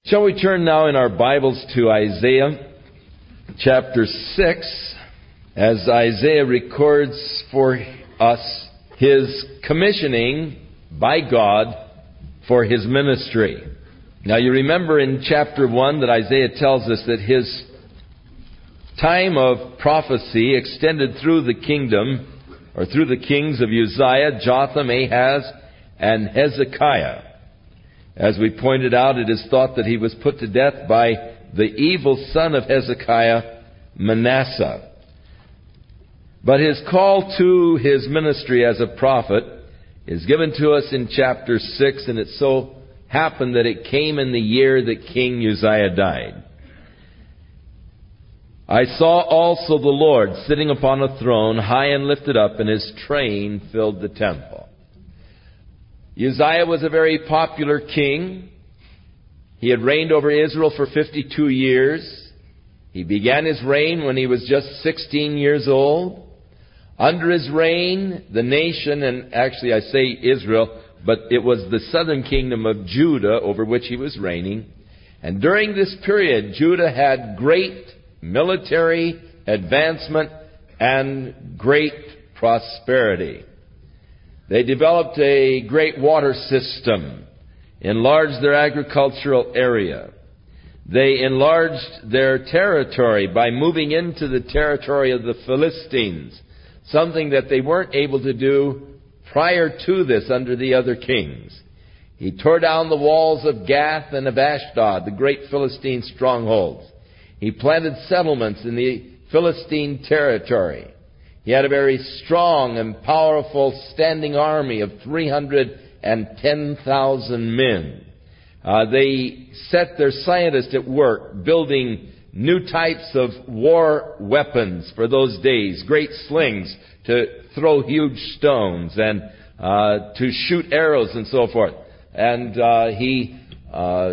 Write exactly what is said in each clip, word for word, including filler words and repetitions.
Shall we turn now in our Bibles to Isaiah chapter six, as Isaiah records for us his commissioning by God for his ministry. Now you remember in chapter one that Isaiah tells us that his time of prophecy extended through the kingdom, or through the kings of Uzziah, Jotham, Ahaz, and Hezekiah. As we pointed out, it is thought that he was put to death by the evil son of Hezekiah, Manasseh. But his call to his ministry as a prophet is given to us in chapter six, and it so happened that it came in the year that King Uzziah died. I saw also the Lord sitting upon a throne, high and lifted up, and his train filled the temple. Uzziah was a very popular king. He had reigned over Israel for fifty-two years. He began his reign when he was just sixteen years old. Under his reign, the nation, and actually I say Israel, but it was the southern kingdom of Judah over which he was reigning. And during this period, Judah had great military advancement and great prosperity. They developed a great water system, enlarged their agricultural area. They enlarged their territory by moving into the territory of the Philistines, something that they weren't able to do prior to this under the other kings. He tore down the walls of Gath and of Ashdod, the great Philistine strongholds. He planted settlements in the Philistine territory. He had a very strong and powerful standing army of three hundred ten thousand men. Uh, they set their scientists at work building new types of war weapons for those days, great slings to throw huge stones and uh, to shoot arrows and so forth. And uh, he uh,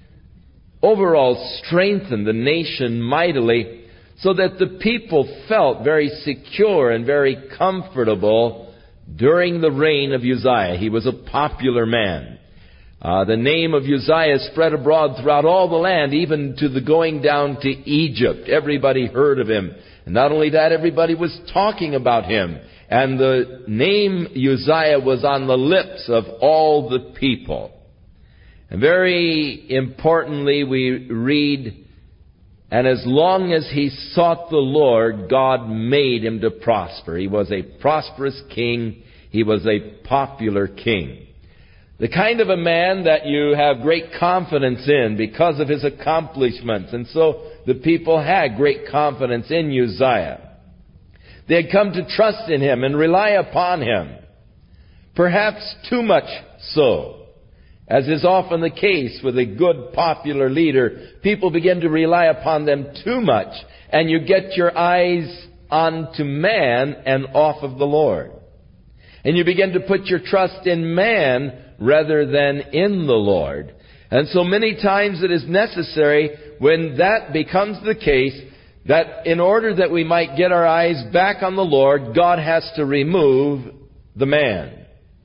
overall strengthened the nation mightily, so that the people felt very secure and very comfortable during the reign of Uzziah. He was a popular man. Uh, the name of Uzziah spread abroad throughout all the land, even to the going down to Egypt. Everybody heard of him. And not only that, everybody was talking about him. And the name Uzziah was on the lips of all the people. And very importantly, we read, and as long as he sought the Lord, God made him to prosper. He was a prosperous king. He was a popular king. The kind of a man that you have great confidence in because of his accomplishments. And so the people had great confidence in Uzziah. They had come to trust in him and rely upon him. Perhaps too much so. As is often the case with a good popular leader, people begin to rely upon them too much, and you get your eyes onto man and off of the Lord. And you begin to put your trust in man rather than in the Lord. And so many times it is necessary, when that becomes the case, that in order that we might get our eyes back on the Lord, God has to remove the man.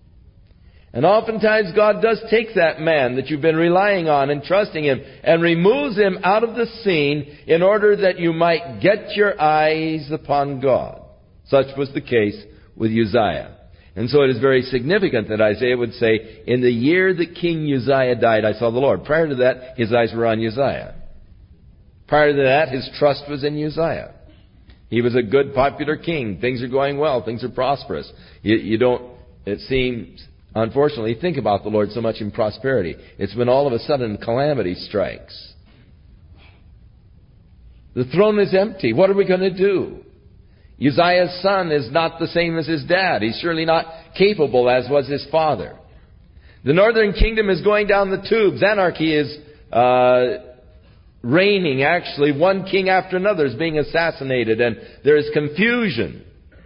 And oftentimes God does take that man that you've been relying on and trusting him and removes him out of the scene in order that you might get your eyes upon God. Such was the case with Uzziah. And so it is very significant that Isaiah would say, in the year that King Uzziah died, I saw the Lord. Prior to that, his eyes were on Uzziah. Prior to that, his trust was in Uzziah. He was a good, popular king. Things are going well. Things are prosperous. You, you don't, it seems, unfortunately, think about the Lord so much in prosperity. It's when all of a sudden calamity strikes. The throne is empty. What are we going to do? Uzziah's son is not the same as his dad. He's surely not capable as was his father. The northern kingdom is going down the tubes. Anarchy is uh, reigning, actually. One king after another is being assassinated, and there is confusion.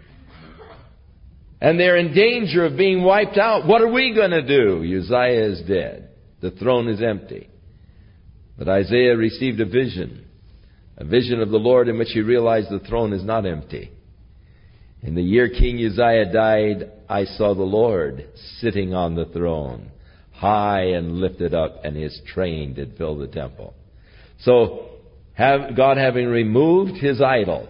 And they're in danger of being wiped out. What are we going to do? Uzziah is dead. The throne is empty. But Isaiah received a vision. A vision of the Lord in which he realized the throne is not empty. In the year King Uzziah died, I saw the Lord sitting on the throne, high and lifted up, and his train did fill the temple. So, have, God having removed his idol,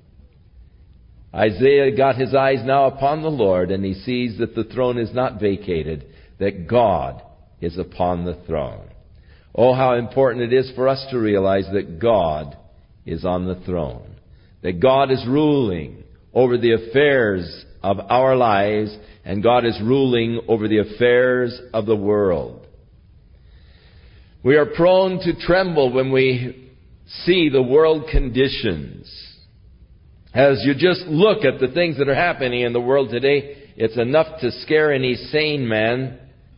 Isaiah got his eyes now upon the Lord, and he sees that the throne is not vacated, that God is upon the throne. Oh, how important it is for us to realize that God is on the throne, that God is ruling over the affairs of our lives, and God is ruling over the affairs of the world. We are prone to tremble when we see the world conditions. As you just look at the things that are happening in the world today, it's enough to scare any sane man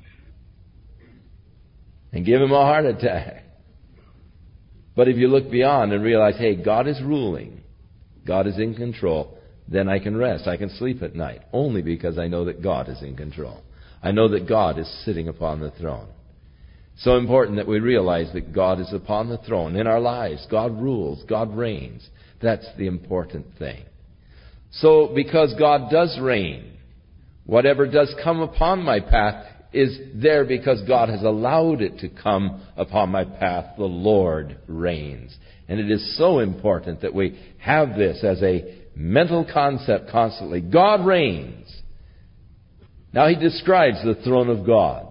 and give him a heart attack. But if you look beyond and realize, hey, God is ruling, God is in control, then I can rest. I can sleep at night, only because I know that God is in control. I know that God is sitting upon the throne. So important that we realize that God is upon the throne in our lives. God rules. God reigns. That's the important thing. So, because God does reign, whatever does come upon my path is there because God has allowed it to come upon my path. The Lord reigns. And it is so important that we have this as a mental concept constantly. God reigns. Now he describes the throne of God.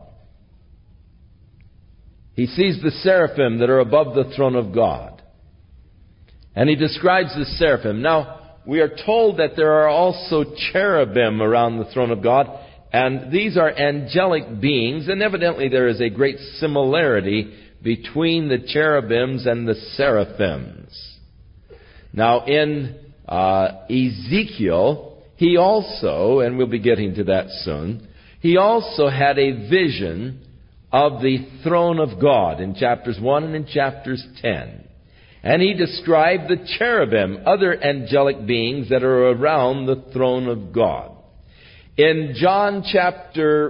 He sees the seraphim that are above the throne of God. And he describes the seraphim. Now, we are told that there are also cherubim around the throne of God. And these are angelic beings. And evidently there is a great similarity between the cherubims and the seraphims. Now, in uh, Ezekiel, he also, and we'll be getting to that soon, he also had a vision of the throne of God in chapters one and in chapters ten. And he described the cherubim, other angelic beings that are around the throne of God. In John chapter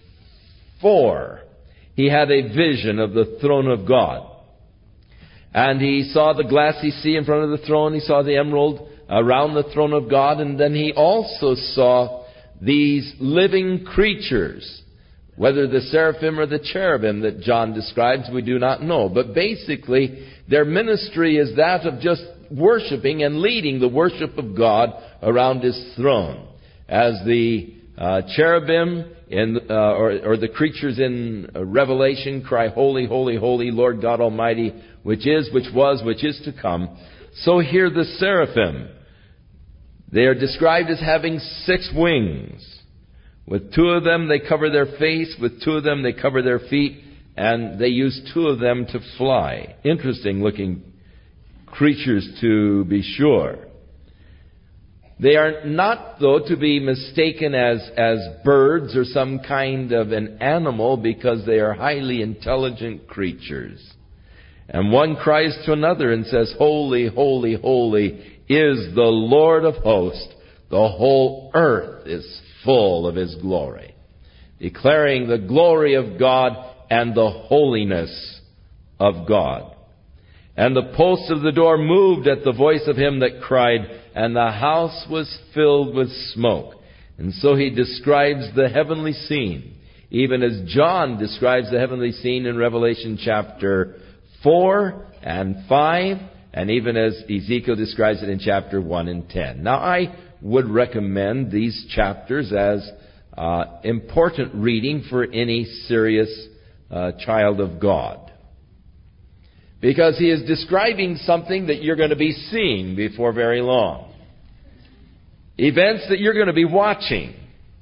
four, he had a vision of the throne of God. And he saw the glassy sea in front of the throne. He saw the emerald around the throne of God. And then he also saw these living creatures. Whether the seraphim or the cherubim that John describes, we do not know. But basically, their ministry is that of just worshiping and leading the worship of God around his throne. As the uh, cherubim in, uh, or, or the creatures in Revelation cry, "Holy, holy, holy, Lord God Almighty, which is, which was, which is to come," so here the seraphim. They are described as having six wings. With two of them, they cover their face. With two of them, they cover their feet. And they use two of them to fly. Interesting looking creatures, to be sure. They are not, though, to be mistaken as, as birds or some kind of an animal, because they are highly intelligent creatures. And one cries to another and says, "Holy, holy, holy is the Lord of hosts. The whole earth is full of his glory," declaring the glory of God and the holiness of God. And the posts of the door moved at the voice of him that cried, and the house was filled with smoke. And so he describes the heavenly scene, even as John describes the heavenly scene in Revelation chapter four and five, and even as Ezekiel describes it in chapter one and ten. Now, I would recommend these chapters as uh, important reading for any serious uh, child of God. Because he is describing something that you're going to be seeing before very long. Events that you're going to be watching.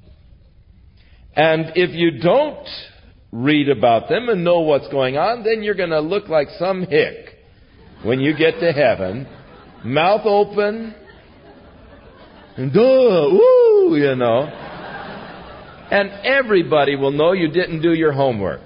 And if you don't read about them and know what's going on, then you're going to look like some hick when you get to heaven, mouth open, and duh, woo, you know. And everybody will know you didn't do your homework.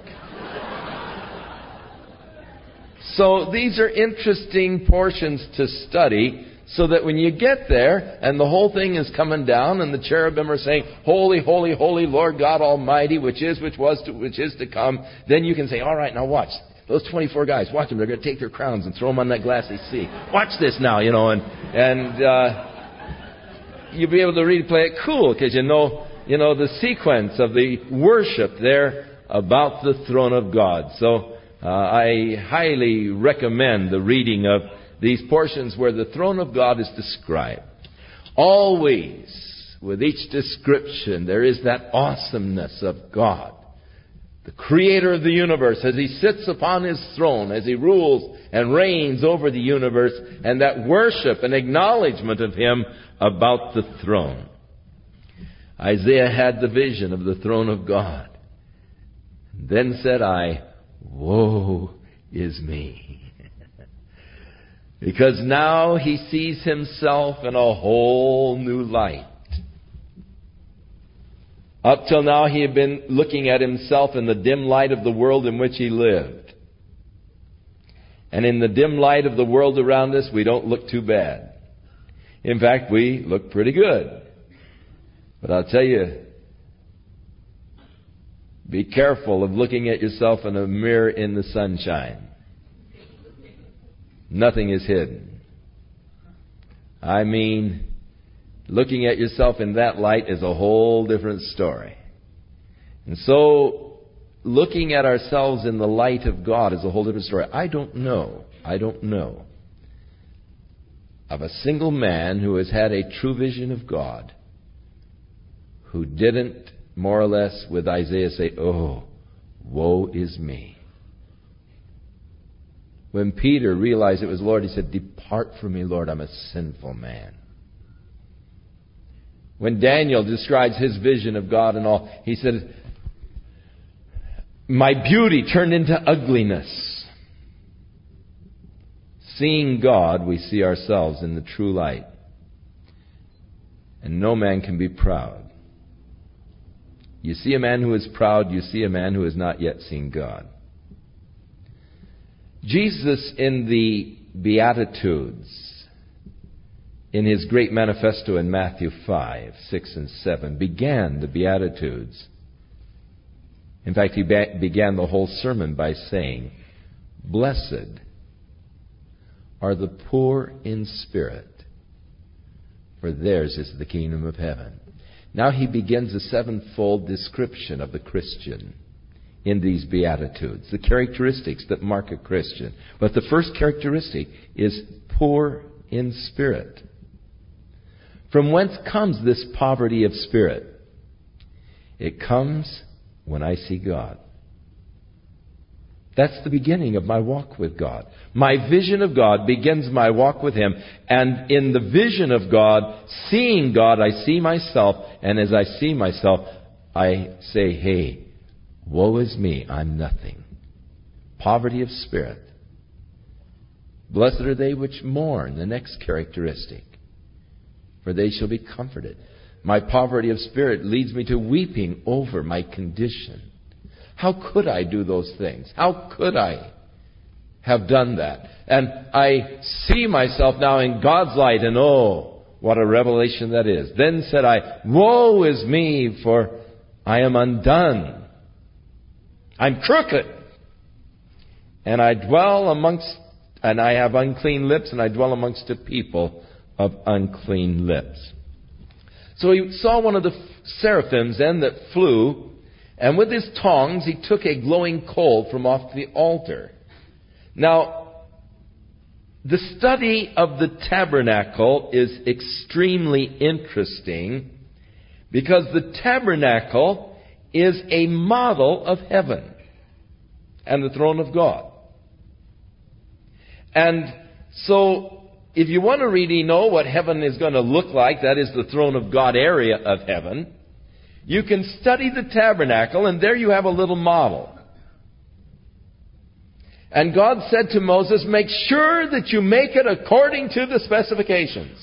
So these are interesting portions to study, so that when you get there and the whole thing is coming down and the cherubim are saying, "Holy, holy, holy, Lord God Almighty, which is, which was, to, which is to come," then you can say, "All right, now watch. Those twenty-four guys, watch them. They're going to take their crowns and throw them on that glassy sea. Watch this now," you know, and, and, uh, you'll be able to read, play it cool, because you know, you know the sequence of the worship there about the throne of God. So uh, I highly recommend the reading of these portions where the throne of God is described. Always, with each description, there is that awesomeness of God, the creator of the universe, as he sits upon his throne, as he rules and reigns over the universe, and that worship and acknowledgement of him about the throne. Isaiah had the vision of the throne of God. Then said I, woe is me. Because now he sees himself in a whole new light. Up till now he had been looking at himself in the dim light of the world in which he lived. And in the dim light of the world around us, we don't look too bad. In fact, we look pretty good. But I'll tell you, be careful of looking at yourself in a mirror in the sunshine. Nothing is hidden. I mean, looking at yourself in that light is a whole different story. And so, looking at ourselves in the light of God is a whole different story. I don't know, I don't know of a single man who has had a true vision of God who didn't, more or less, with Isaiah say, oh, woe is me. When Peter realized it was Lord, he said, depart from me, Lord, I'm a sinful man. When Daniel describes his vision of God and all, he said, my beauty turned into ugliness. Seeing God, we see ourselves in the true light. And no man can be proud. You see a man who is proud, you see a man who has not yet seen God. Jesus in the Beatitudes, in his great manifesto in Matthew five, six, and seven, began the Beatitudes. In fact, he be- began the whole sermon by saying, blessed are the poor in spirit, for theirs is the kingdom of heaven. Now he begins a sevenfold description of the Christian in these Beatitudes, the characteristics that mark a Christian. But the first characteristic is poor in spirit. From whence comes this poverty of spirit? It comes when I see God. That's the beginning of my walk with God. My vision of God begins my walk with Him. And in the vision of God, seeing God, I see myself. And as I see myself, I say, hey, woe is me, I'm nothing. Poverty of spirit. Blessed are they which mourn, the next characteristic, for they shall be comforted. My poverty of spirit leads me to weeping over my condition. How could I do those things? How could I have done that? And I see myself now in God's light, and oh, what a revelation that is. Then said I, woe is me, for I am undone. I'm crooked. And I dwell amongst, and I have unclean lips, and I dwell amongst a people of unclean lips. So he saw one of the seraphims then that flew, and with his tongs he took a glowing coal from off the altar. Now, the study of the tabernacle is extremely interesting because the tabernacle is a model of heaven and the throne of God. And so, if you want to really know what heaven is going to look like, that is the throne of God area of heaven, you can study the tabernacle, and there you have a little model. And God said to Moses, make sure that you make it according to the specifications.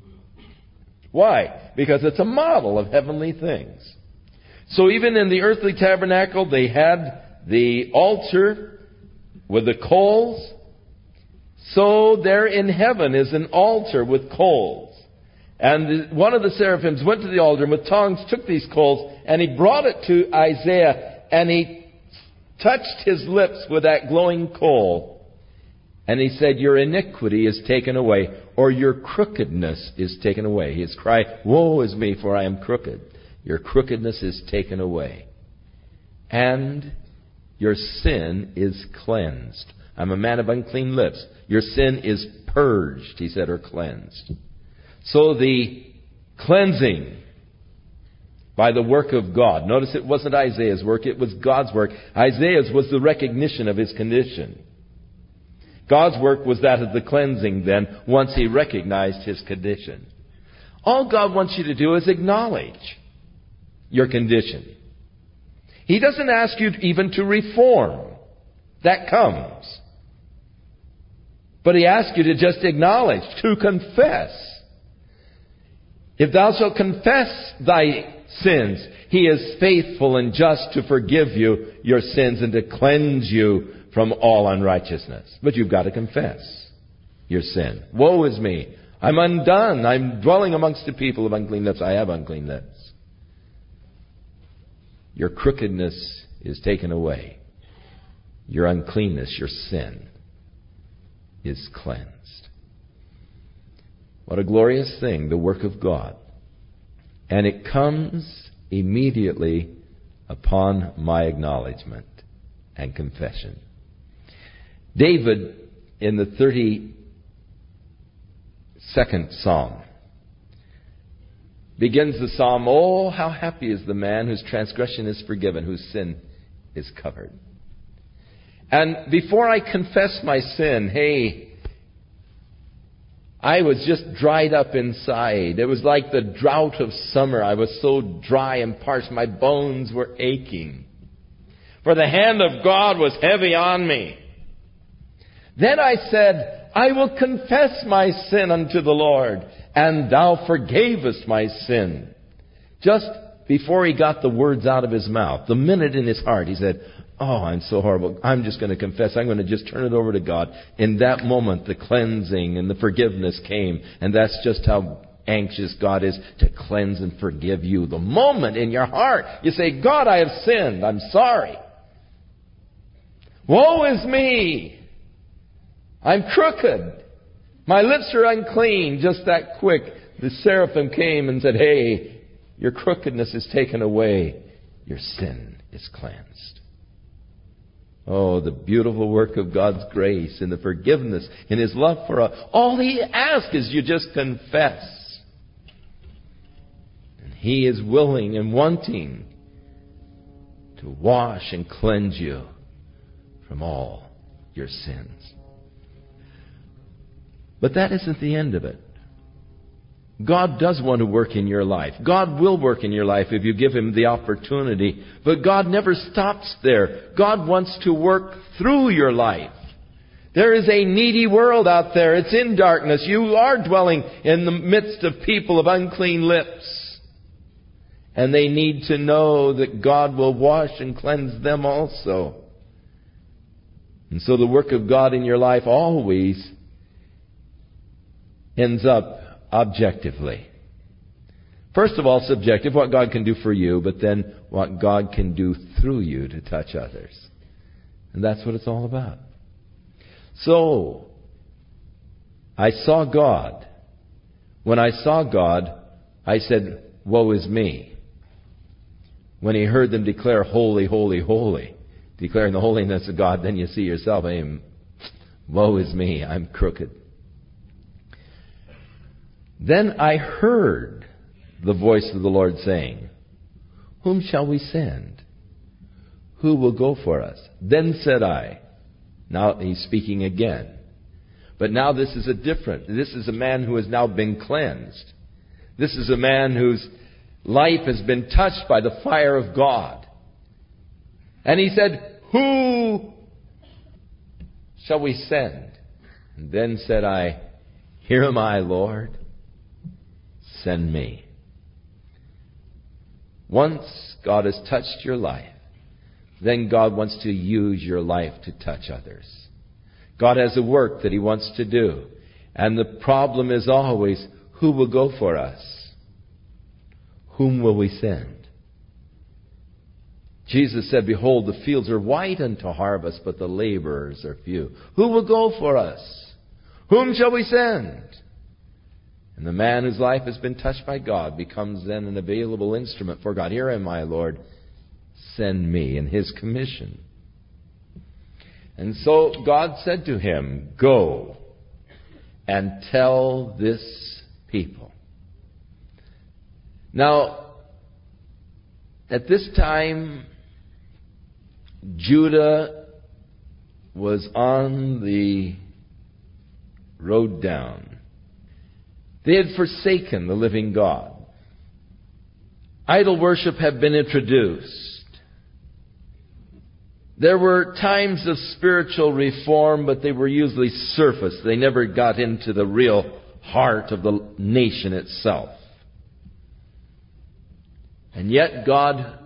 Why? Because it's a model of heavenly things. So even in the earthly tabernacle, they had the altar with the coals. So there in heaven is an altar with coals. And one of the seraphims went to the altar and with tongs took these coals, and he brought it to Isaiah, and he touched his lips with that glowing coal. And he said, your iniquity is taken away, or your crookedness is taken away. His cry, woe is me, for I am crooked. Your crookedness is taken away. and your sin is cleansed. I'm a man of unclean lips. Your sin is purged, he said, or cleansed. So the cleansing by the work of God. Notice it wasn't Isaiah's work, it was God's work. Isaiah's was the recognition of his condition. God's work was that of the cleansing then, once he recognized his condition. All God wants you to do is acknowledge your condition. He doesn't ask you even to reform. That comes. But he asks you to just acknowledge, to confess. If thou shalt confess thy sins, he is faithful and just to forgive you your sins and to cleanse you from all unrighteousness. But you've got to confess your sin. Woe is me. I'm undone. I'm dwelling amongst the people of unclean lips. I have unclean lips. Your crookedness is taken away. Your uncleanness, your sin, is cleansed. What a glorious thing, the work of God. And it comes immediately upon my acknowledgement and confession. David, in the thirty-second Psalm, begins the psalm, "Oh, how happy is the man whose transgression is forgiven, whose sin is covered." And before I confess my sin, hey, I was just dried up inside. It was like the drought of summer. I was so dry and parched. My bones were aching. For the hand of God was heavy on me. Then I said, I will confess my sin unto the Lord, and thou forgavest my sin. Just before he got the words out of his mouth, the minute in his heart, he said, oh, I'm so horrible. I'm just going to confess. I'm going to just turn it over to God. In that moment, the cleansing and the forgiveness came. And that's just how anxious God is to cleanse and forgive you. The moment in your heart, you say, God, I have sinned. I'm sorry. Woe is me. I'm crooked. My lips are unclean. Just that quick, the seraphim came and said, hey, your crookedness is taken away. Your sin is cleansed. Oh, the beautiful work of God's grace and the forgiveness and His love for us. All He asks is you just confess. And He is willing and wanting to wash and cleanse you from all your sins. But that isn't the end of it. God does want to work in your life. God will work in your life if you give Him the opportunity. But God never stops there. God wants to work through your life. There is a needy world out there. It's in darkness. You are dwelling in the midst of people of unclean lips. And they need to know that God will wash and cleanse them also. And so the work of God in your life always ends up objectively. First of all, subjective, what God can do for you, but then what God can do through you to touch others. And that's what it's all about. So, I saw God. When I saw God, I said, woe is me. When He heard them declare, holy, holy, holy, declaring the holiness of God, then you see yourself, I am, woe is me, I'm crooked. Then I heard the voice of the Lord saying, whom shall we send? Who will go for us? Then said I, now He's speaking again. But now this is a different, this is a man who has now been cleansed. This is a man whose life has been touched by the fire of God. And he said, who shall we send? And then said I, here am I, Lord. Send me. Once God has touched your life, then God wants to use your life to touch others. God has a work that He wants to do. And the problem is always, who will go for us? Whom will we send? Jesus said, behold, the fields are white unto harvest, but the laborers are few. Who will go for us? Whom shall we send? And the man whose life has been touched by God becomes then an available instrument for God. Here am I, Lord. send me, in his commission. And so God said to him, go and tell this people. Now, at this time, Judah was on the road down. They had forsaken the living God. Idol worship had been introduced. There were times of spiritual reform, but they were usually surface. They never got into the real heart of the nation itself. And yet God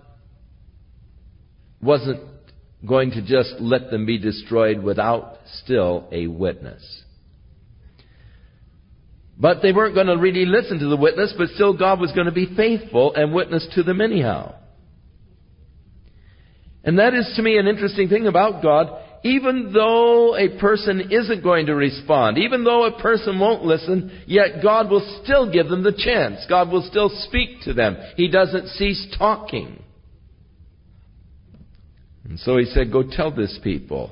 wasn't going to just let them be destroyed without still a witness. But they weren't going to really listen to the witness, but still God was going to be faithful and witness to them anyhow. And that is to me an interesting thing about God. Even though a person isn't going to respond, even though a person won't listen, yet God will still give them the chance. God will still speak to them. He doesn't cease talking. And so he said, go tell this people.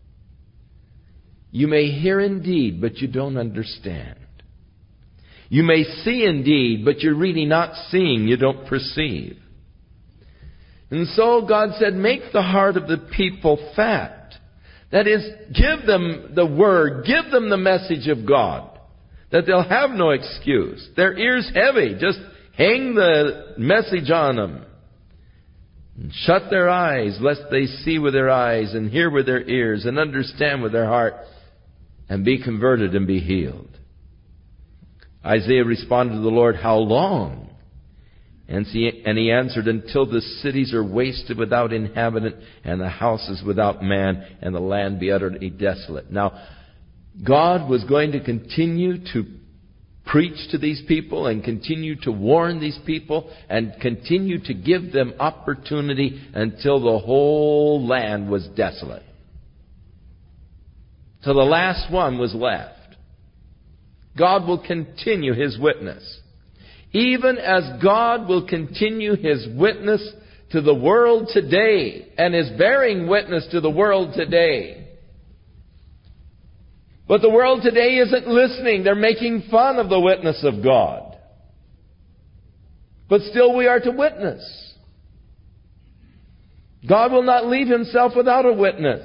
You may hear indeed, but you don't understand. You may see indeed, but you're really not seeing. You don't perceive. And so God said, make the heart of the people fat. That is, give them the word, give them the message of God, that they'll have no excuse. Their ears heavy, just hang the message on them. And shut their eyes, lest they see with their eyes, and hear with their ears, and understand with their heart, and be converted and be healed. Isaiah responded to the Lord, how long? And he, and he answered, until the cities are wasted without inhabitant, and the houses without man, and the land be utterly desolate. Now, God was going to continue to preach to these people, and continue to warn these people, and continue to give them opportunity until the whole land was desolate. Till the last one was left. God will continue His witness. Even as God will continue His witness to the world today, and is bearing witness to the world today. But the world today isn't listening. They're making fun of the witness of God. But still we are to witness. God will not leave Himself without a witness.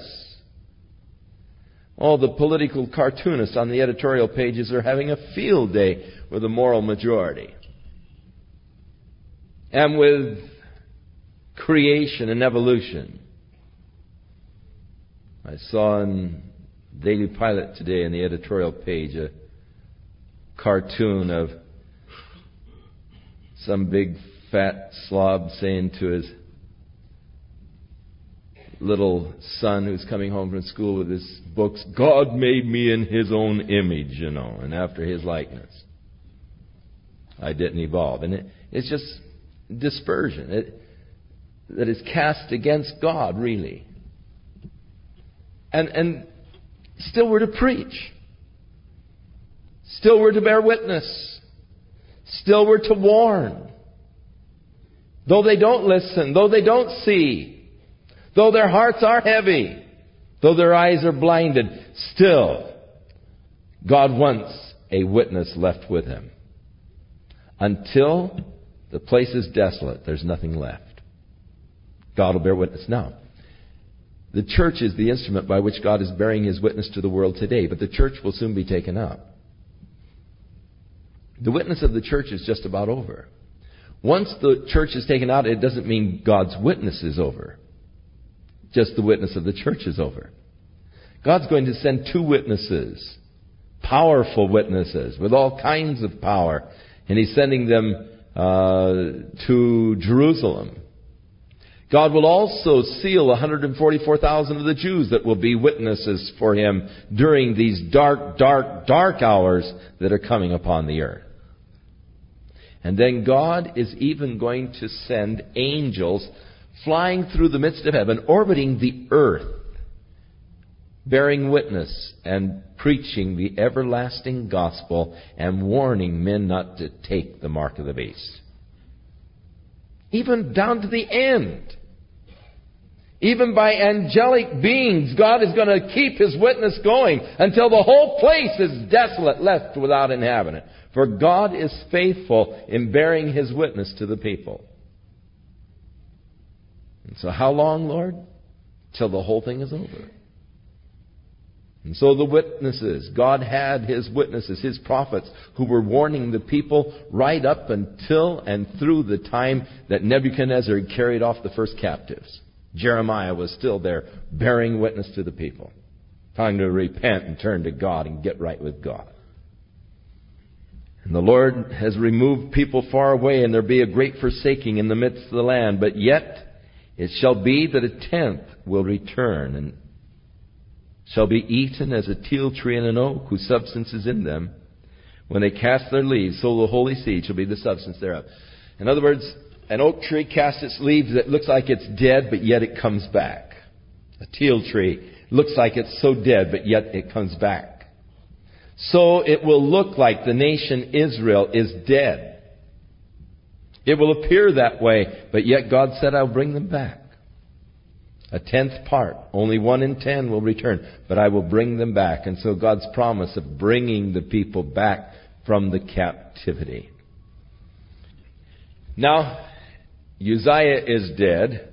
All the political cartoonists on the editorial pages are having a field day with the moral majority. And with creation and evolution. I saw in Daily Pilot today in the editorial page a cartoon of some big fat slob saying to his little son who's coming home from school with his books, God made me in His own image, you know, and after His likeness. I didn't evolve. And it, it's just dispersion it, that is cast against God, really. And and still we're to preach. Still we're to bear witness. Still we're to warn. Though they don't listen, though they don't see, though their hearts are heavy, though their eyes are blinded, still God wants a witness left with Him. Until the place is desolate, there's nothing left. God will bear witness. Now, the church is the instrument by which God is bearing His witness to the world today, but the church will soon be taken up. The witness of the church is just about over. Once the church is taken out, it doesn't mean God's witness is over. Just the witness of the church is over. God's going to send two witnesses, powerful witnesses, with all kinds of power, and He's sending them uh, to Jerusalem. God will also seal one hundred forty-four thousand of the Jews that will be witnesses for Him during these dark, dark, dark hours that are coming upon the earth. And then God is even going to send angels flying through the midst of heaven, orbiting the earth, bearing witness and preaching the everlasting gospel and warning men not to take the mark of the beast. Even down to the end. Even by angelic beings, God is going to keep His witness going until the whole place is desolate, left without inhabitant. For God is faithful in bearing His witness to the people. And so how long, Lord? Till the whole thing is over. And so the witnesses, God had His witnesses, His prophets, who were warning the people right up until and through the time that Nebuchadnezzar carried off the first captives. Jeremiah was still there, bearing witness to the people, telling them to repent and turn to God and get right with God. And the Lord has removed people far away, and there be a great forsaking in the midst of the land. But yet it shall be that a tenth will return, and shall be eaten as a teal tree and an oak, whose substance is in them. When they cast their leaves, so the holy seed shall be the substance thereof. In other words, an oak tree casts its leaves that looks like it's dead, but yet it comes back. A teal tree looks like it's so dead, but yet it comes back. So it will look like the nation Israel is dead. It will appear that way, but yet God said, I'll bring them back. A tenth part, only one in ten will return, but I will bring them back. And so God's promise of bringing the people back from the captivity. Now, Uzziah is dead,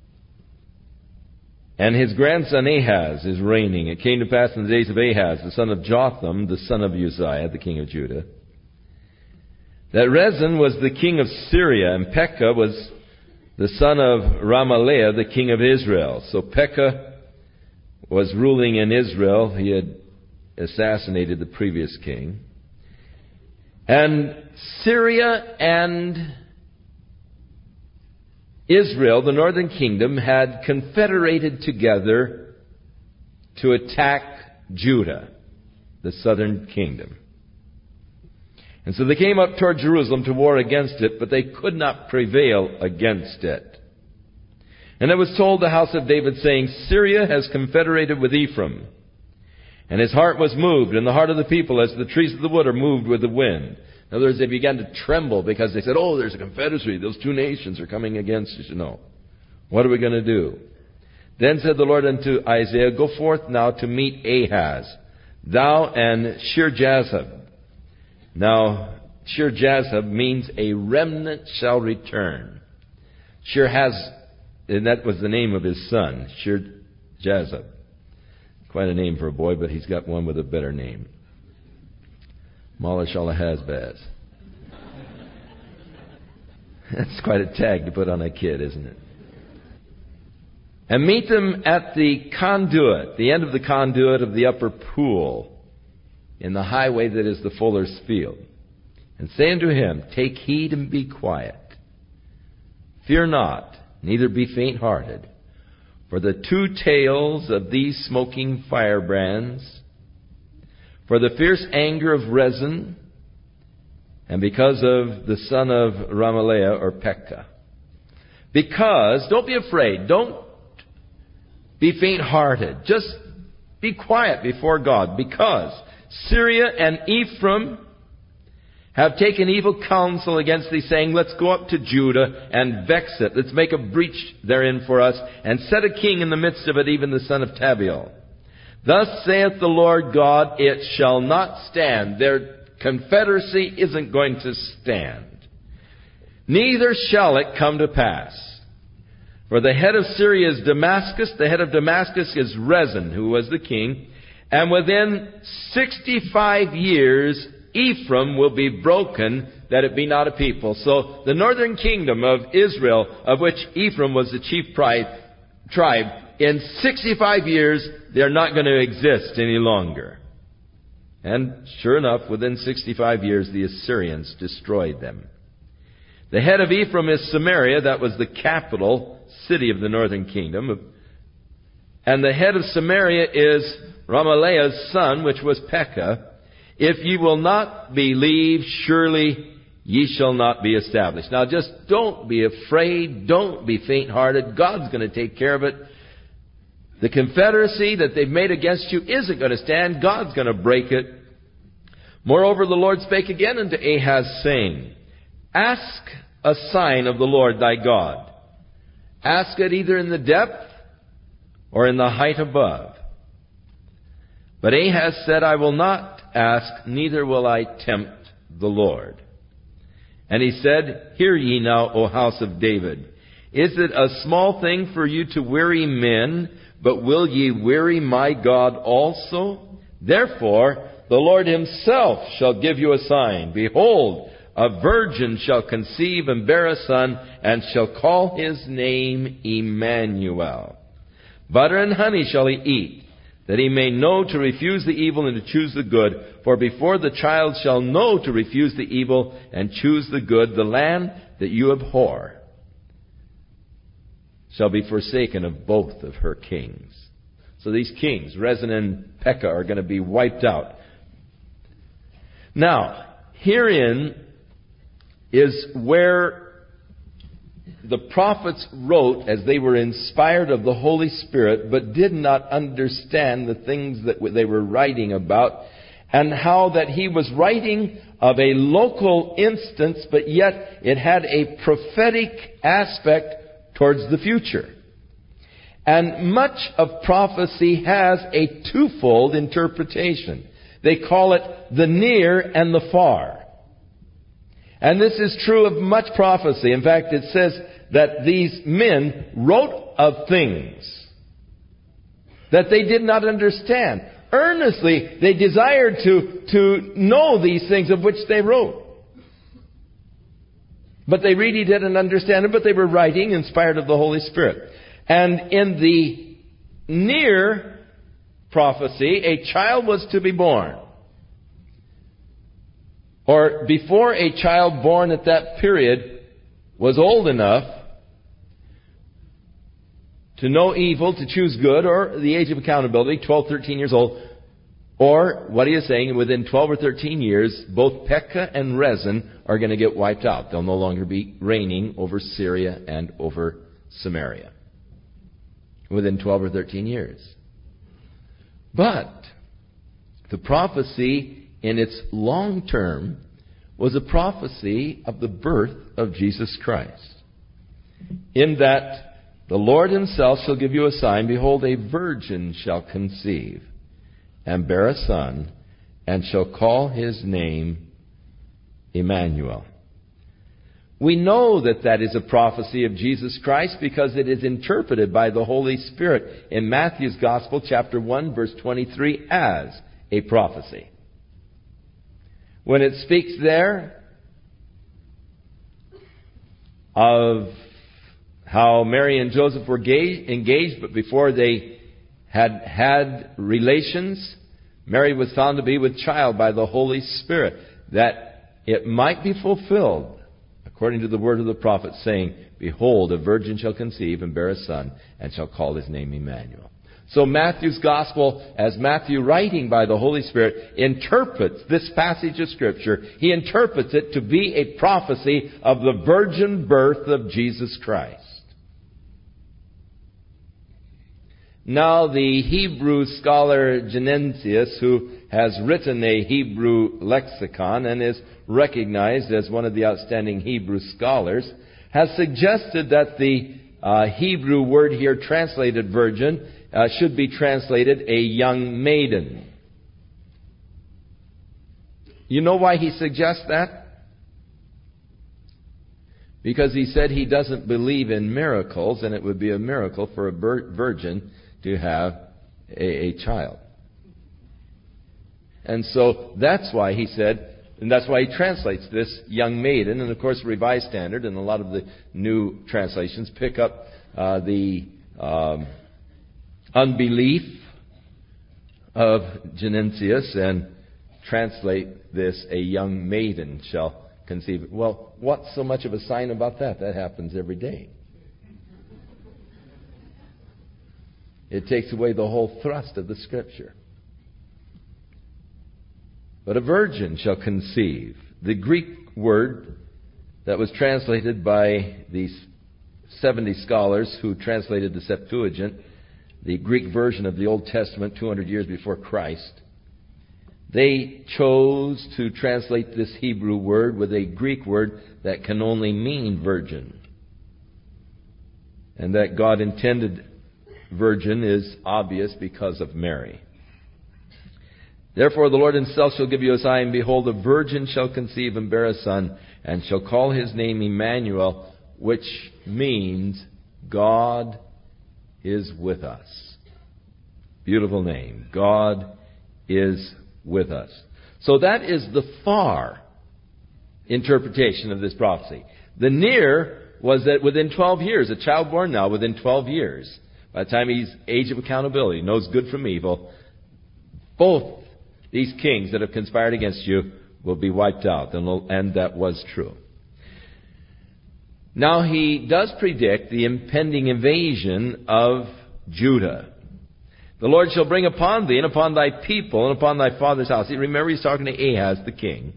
and his grandson Ahaz is reigning. It came to pass in the days of Ahaz, the son of Jotham, the son of Uzziah, the king of Judah, that Rezin was the king of Syria, and Pekah was the son of Ramaliah, the king of Israel. So Pekah was ruling in Israel. He had assassinated the previous king. And Syria and Israel, the northern kingdom, had confederated together to attack Judah, the southern kingdom. And so they came up toward Jerusalem to war against it, but they could not prevail against it. And it was told the house of David, saying, Syria has confederated with Ephraim. And his heart was moved, and the heart of the people, as the trees of the wood are moved with the wind. In other words, they began to tremble because they said, oh, there's a confederacy. Those two nations are coming against us. No. What are we going to do? Then said the Lord unto Isaiah, go forth now to meet Ahaz, thou and Shir-Jazub. Now, Shir-Jazub means a remnant shall return. Shir-Haz, and that was the name of his son, Shir-Jazub. Quite a name for a boy, but he's got one with a better name. Malah-Shalahazbaz. That's quite a tag to put on a kid, isn't it? And meet them at the conduit, the end of the conduit of the upper pool, in the highway that is the fuller's field. And say unto him, take heed and be quiet. Fear not, neither be faint-hearted. For the two tails of these smoking firebrands, for the fierce anger of Rezin, and because of the son of Ramaliah, or Pekah. Because, don't be afraid, don't be faint-hearted. Just be quiet before God. Because Syria and Ephraim have taken evil counsel against thee, saying, let's go up to Judah and vex it. Let's make a breach therein for us, and set a king in the midst of it, even the son of Tabiel. Thus saith the Lord God, it shall not stand. Their confederacy isn't going to stand. Neither shall it come to pass. For the head of Syria is Damascus, the head of Damascus is Rezin, who was the king. And within sixty-five years, Ephraim will be broken, that it be not a people. So the northern kingdom of Israel, of which Ephraim was the chief tribe, in sixty-five years, they're not going to exist any longer. And sure enough, within sixty-five years, the Assyrians destroyed them. The head of Ephraim is Samaria. That was the capital city of the northern kingdom. And the head of Samaria is Ramaliah's son, which was Pekah. If ye will not believe, surely ye shall not be established. Now just don't be afraid. Don't be faint-hearted. God's going to take care of it. The confederacy that they've made against you isn't going to stand. God's going to break it. Moreover, the Lord spake again unto Ahaz, saying, ask a sign of the Lord thy God. Ask it either in the depth or in the height above. But Ahaz said, I will not ask, neither will I tempt the Lord. And he said, Hear ye now, O house of David. Is it a small thing for you to weary men, but will ye weary my God also? Therefore, the Lord himself shall give you a sign. Behold, a virgin shall conceive and bear a son, and shall call his name Emmanuel. Butter and honey shall he eat, that he may know to refuse the evil and to choose the good. For before the child shall know to refuse the evil and choose the good, the land that you abhor shall be forsaken of both of her kings. So these kings, Rezin and Pekah, are going to be wiped out. Now, herein is where the prophets wrote as they were inspired of the Holy Spirit, but did not understand the things that they were writing about, and how that he was writing of a local instance, but yet it had a prophetic aspect towards the future. And much of prophecy has a twofold interpretation. They call it the near and the far. And this is true of much prophecy. In fact, it says that these men wrote of things that they did not understand. Earnestly, they desired to, to know these things of which they wrote. But they really didn't understand it, but they were writing inspired of the Holy Spirit. And in the near prophecy, a child was to be born. Or before a child born at that period was old enough to know evil, to choose good, or the age of accountability, twelve, thirteen years old. Or, what he is saying, within twelve or thirteen years, both Pekah and Rezin are going to get wiped out. They'll no longer be reigning over Syria and over Samaria. Within twelve or thirteen years. But the prophecy in its long term was a prophecy of the birth of Jesus Christ. In that the Lord himself shall give you a sign. Behold, a virgin shall conceive and bear a son, and shall call his name Emmanuel. We know that that is a prophecy of Jesus Christ because it is interpreted by the Holy Spirit in Matthew's Gospel, chapter one, verse twenty-three, as a prophecy. When it speaks there of how Mary and Joseph were engaged, but before they had had relations, Mary was found to be with child by the Holy Spirit, that it might be fulfilled, according to the word of the prophet, saying, Behold, a virgin shall conceive and bear a son, and shall call his name Emmanuel. So Matthew's Gospel, as Matthew writing by the Holy Spirit, interprets this passage of Scripture. He interprets it to be a prophecy of the virgin birth of Jesus Christ. Now the Hebrew scholar Genesius, who has written a Hebrew lexicon and is recognized as one of the outstanding Hebrew scholars, has suggested that the uh, Hebrew word here translated virgin Uh, should be translated a young maiden. You know why he suggests that? Because he said he doesn't believe in miracles, and it would be a miracle for a virgin to have a, a child. And so that's why he said, and that's why he translates this young maiden. And of course, Revised Standard and a lot of the new translations pick up uh, the Um, unbelief of Genesius and translate this, a young maiden shall conceive. Well, what's so much of a sign about that? That happens every day. It takes away the whole thrust of the Scripture. But a virgin shall conceive. The Greek word that was translated by these seventy scholars who translated the Septuagint, the Greek version of the Old Testament two hundred years before Christ, they chose to translate this Hebrew word with a Greek word that can only mean virgin. And that God intended virgin is obvious because of Mary. Therefore the Lord himself shall give you a sign. Behold, a virgin shall conceive and bear a son, and shall call his name Emmanuel, which means God is with us. Beautiful name. God is with us. So that is the far interpretation of this prophecy. The near was that within twelve years, a child born now within twelve years, by the time he's age of accountability, knows good from evil, both these kings that have conspired against you will be wiped out. And, and that was true. Now he does predict the impending invasion of Judah. The Lord shall bring upon thee and upon thy people and upon thy father's house. Remember, he's talking to Ahaz, the king.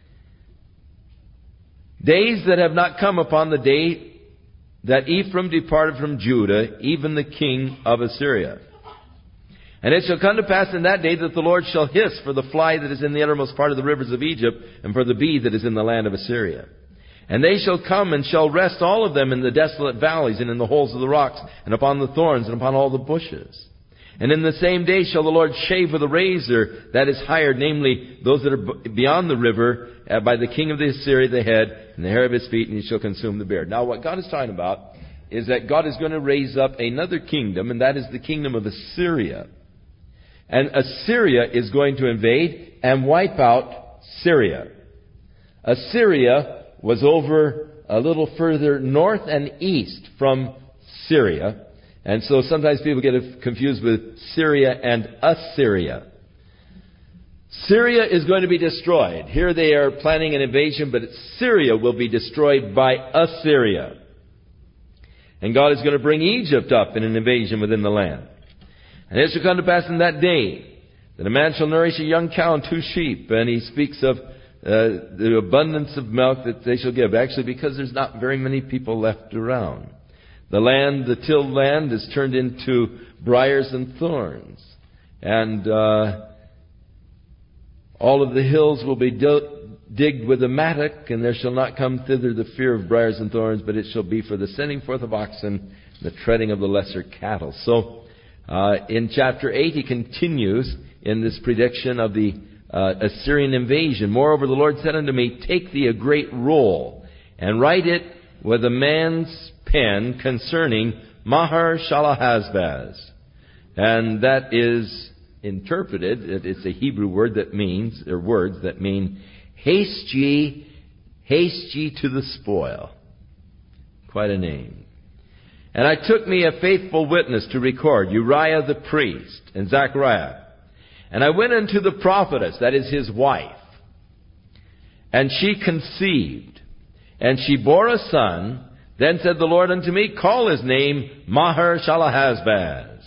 Days that have not come upon the day that Ephraim departed from Judah, even the king of Assyria. And it shall come to pass in that day that the Lord shall hiss for the fly that is in the uttermost part of the rivers of Egypt, and for the bee that is in the land of Assyria. And they shall come and shall rest all of them in the desolate valleys, and in the holes of the rocks, and upon the thorns, and upon all the bushes. And in the same day shall the Lord shave with a razor that is hired, namely those that are beyond the river, uh, by the king of the Assyria the head, and the hair of his feet, and he shall consume the beard. Now what God is talking about is that God is going to raise up another kingdom, and that is the kingdom of Assyria. And Assyria is going to invade and wipe out Syria. Assyria was over a little further north and east from Syria. And so sometimes people get confused with Syria and Assyria. Syria is going to be destroyed. Here they are planning an invasion, but Syria will be destroyed by Assyria. And God is going to bring Egypt up in an invasion within the land. And it shall come to pass in that day that a man shall nourish a young cow and two sheep. And he speaks of uh, the abundance of milk that they shall give. Actually, because there's not very many people left around. The land, the tilled land, is turned into briars and thorns. And uh, all of the hills will be do- digged with a mattock, and there shall not come thither the fear of briars and thorns, but it shall be for the sending forth of oxen, the treading of the lesser cattle. So, Uh, in chapter eight, he continues in this prediction of the uh, Assyrian invasion. Moreover, the Lord said unto me, take thee a great roll, and write it with a man's pen concerning Maher-shalal-hash-baz. And that is interpreted, it's a Hebrew word that means, or words that mean, haste ye, haste ye to the spoil. Quite a name. And I took me a faithful witness to record, Uriah the priest, and Zechariah. And I went unto the prophetess, that is his wife. And she conceived, and she bore a son. Then said the Lord unto me, call his name Maher-shalal-hash-baz.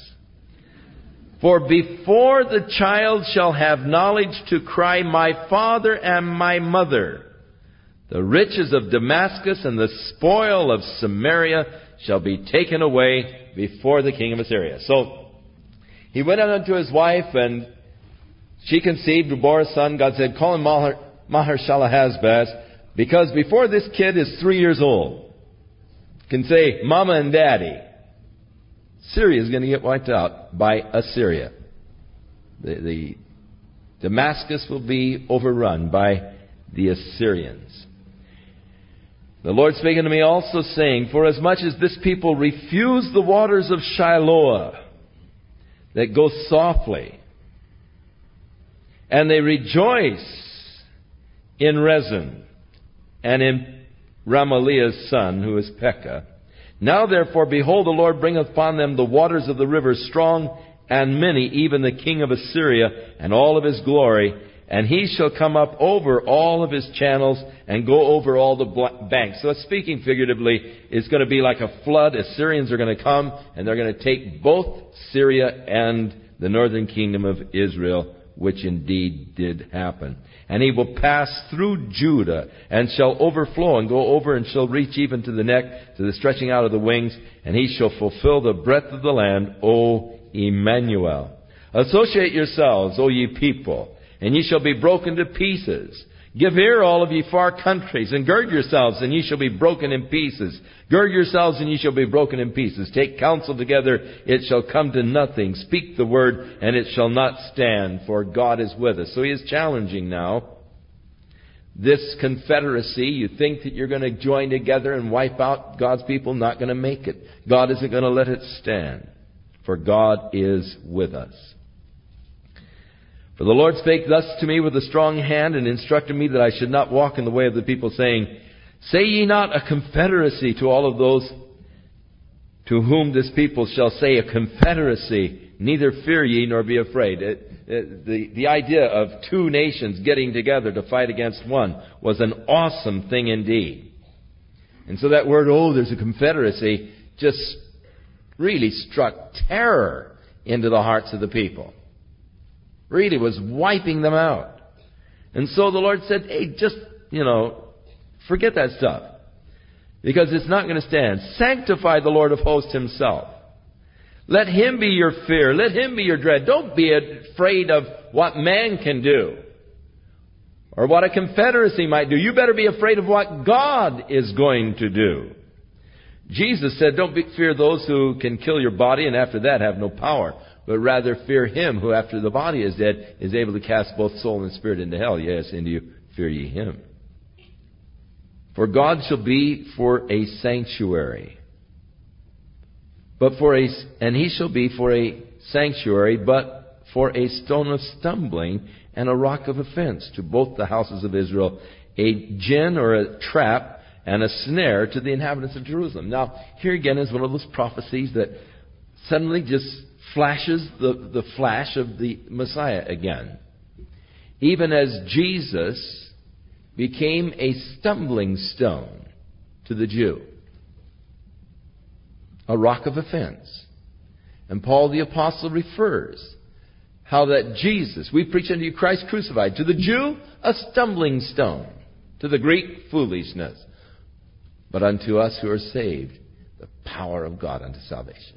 For before the child shall have knowledge to cry, my father and my mother, the riches of Damascus and the spoil of Samaria shall be taken away before the king of Assyria. So he went out unto his wife, and she conceived and bore a son. God said, call him Maher-shalal-hash-baz, because before this kid is three years old, can say mama and daddy, Syria is going to get wiped out by Assyria. The, the Damascus will be overrun by the Assyrians. The Lord spake unto me also, saying, for as much as this people refuse the waters of Shiloah, that go softly, and they rejoice in Rezin, and in Remaliah's son, who is Pekah. Now therefore, behold, the Lord bringeth upon them the waters of the river strong and many, even the king of Assyria, and all of his glory. And he shall come up over all of his channels and go over all the banks. So speaking figuratively, it's going to be like a flood. Assyrians are going to come, and they're going to take both Syria and the northern kingdom of Israel, which indeed did happen. And he will pass through Judah, and shall overflow, and go over, and shall reach even to the neck, to the stretching out of the wings, and he shall fulfill the breadth of the land, O Emmanuel. Associate yourselves, O ye people, and ye shall be broken to pieces. Give ear, all of ye far countries, and gird yourselves, and ye shall be broken in pieces. Gird yourselves, and ye shall be broken in pieces. Take counsel together, it shall come to nothing. Speak the word, and it shall not stand, for God is with us. So he is challenging now. This confederacy, you think that you're going to join together and wipe out God's people? Not going to make it. God isn't going to let it stand, for God is with us. For the Lord spake thus to me with a strong hand, and instructed me that I should not walk in the way of the people, saying, Say ye not a confederacy to all of those to whom this people shall say a confederacy, neither fear ye nor be afraid. It, it, the, the idea of two nations getting together to fight against one was an awesome thing indeed. And so that word, oh, there's a confederacy, just really struck terror into the hearts of the people. Really was wiping them out. And so the Lord said, hey, just, you know, forget that stuff. Because it's not going to stand. Sanctify the Lord of hosts himself. Let him be your fear. Let him be your dread. Don't be afraid of what man can do, or what a confederacy might do. You better be afraid of what God is going to do. Jesus said, don't be, fear those who can kill your body and after that have no power, but rather fear him who after the body is dead is able to cast both soul and spirit into hell. Yes, into you fear ye him. For God shall be for a sanctuary. But for a, and he shall be for a sanctuary, but for a stone of stumbling and a rock of offense to both the houses of Israel, a gin or a trap and a snare to the inhabitants of Jerusalem. Now, here again is one of those prophecies that suddenly just flashes the, the flash of the Messiah again. Even as Jesus became a stumbling stone to the Jew, a rock of offense. And Paul the Apostle refers how that Jesus, we preach unto you Christ crucified, to the Jew a stumbling stone, to the Greek foolishness, but unto us who are saved the power of God unto salvation.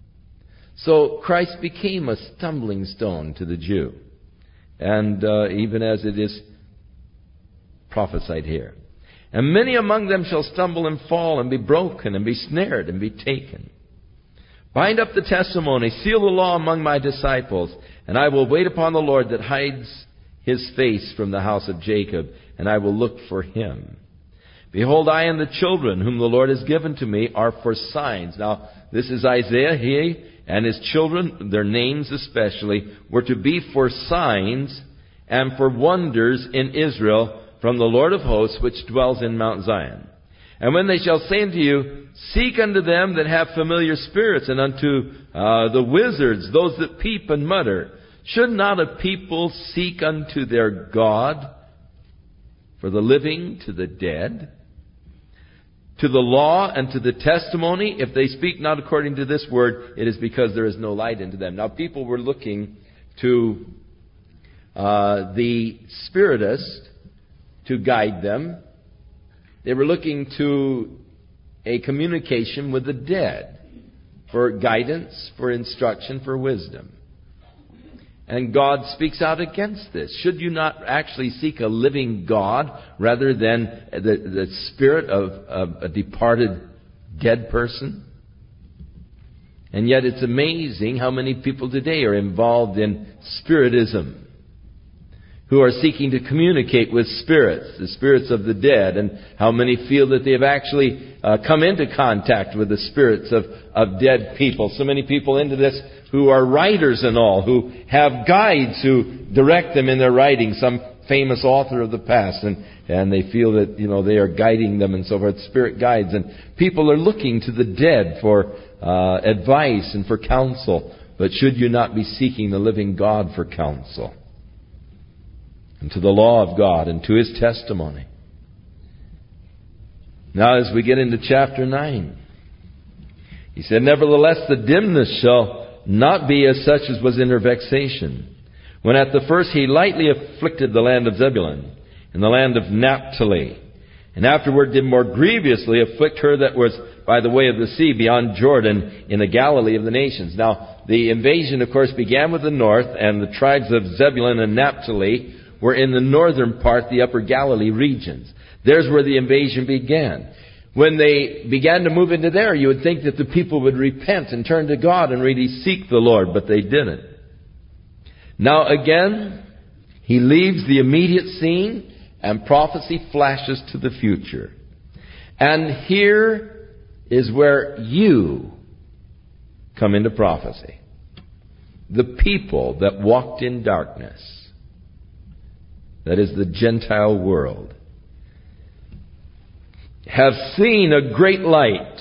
So Christ became a stumbling stone to the Jew, and uh, even as it is prophesied here. And many among them shall stumble and fall and be broken and be snared and be taken. Bind up the testimony, seal the law among my disciples, and I will wait upon the Lord that hides his face from the house of Jacob, and I will look for him. Behold, I and the children whom the Lord has given to me are for signs. Now, this is Isaiah. He and his children, their names especially, were to be for signs and for wonders in Israel from the Lord of hosts, which dwells in Mount Zion. And when they shall say unto you, seek unto them that have familiar spirits, and unto uh, the wizards, those that peep and mutter, should not a people seek unto their God? For the living to the dead, to the law and to the testimony, if they speak not according to this word, it is because there is no light into them. Now, people were looking to uh, the spiritist to guide them. They were looking to a communication with the dead for guidance, for instruction, for wisdom. And God speaks out against this. Should you not actually seek a living God rather than the, the spirit of, of a departed dead person? And yet it's amazing how many people today are involved in spiritism, who are seeking to communicate with spirits, the spirits of the dead, and how many feel that they have actually uh, come into contact with the spirits of, of dead people. So many people into this who are writers and all, who have guides who direct them in their writing, some famous author of the past, and, and they feel that, you know, they are guiding them and so forth, spirit guides. And people are looking to the dead for uh, advice and for counsel. But should you not be seeking the living God for counsel? And to the law of God, and to his testimony. Now as we get into chapter nine, he said, nevertheless the dimness shall not be as such as was in her vexation, when at the first he lightly afflicted the land of Zebulun, and the land of Naphtali, and afterward did more grievously afflict her that was by the way of the sea beyond Jordan, in the Galilee of the nations. Now the invasion, of course, began with the north, and the tribes of Zebulun and Naphtali were in the northern part, the upper Galilee regions. There's where the invasion began. When they began to move into there, you would think that the people would repent and turn to God and really seek the Lord, but they didn't. Now again, he leaves the immediate scene and prophecy flashes to the future. And here is where you come into prophecy. The people that walked in darkness, that is the Gentile world, have seen a great light.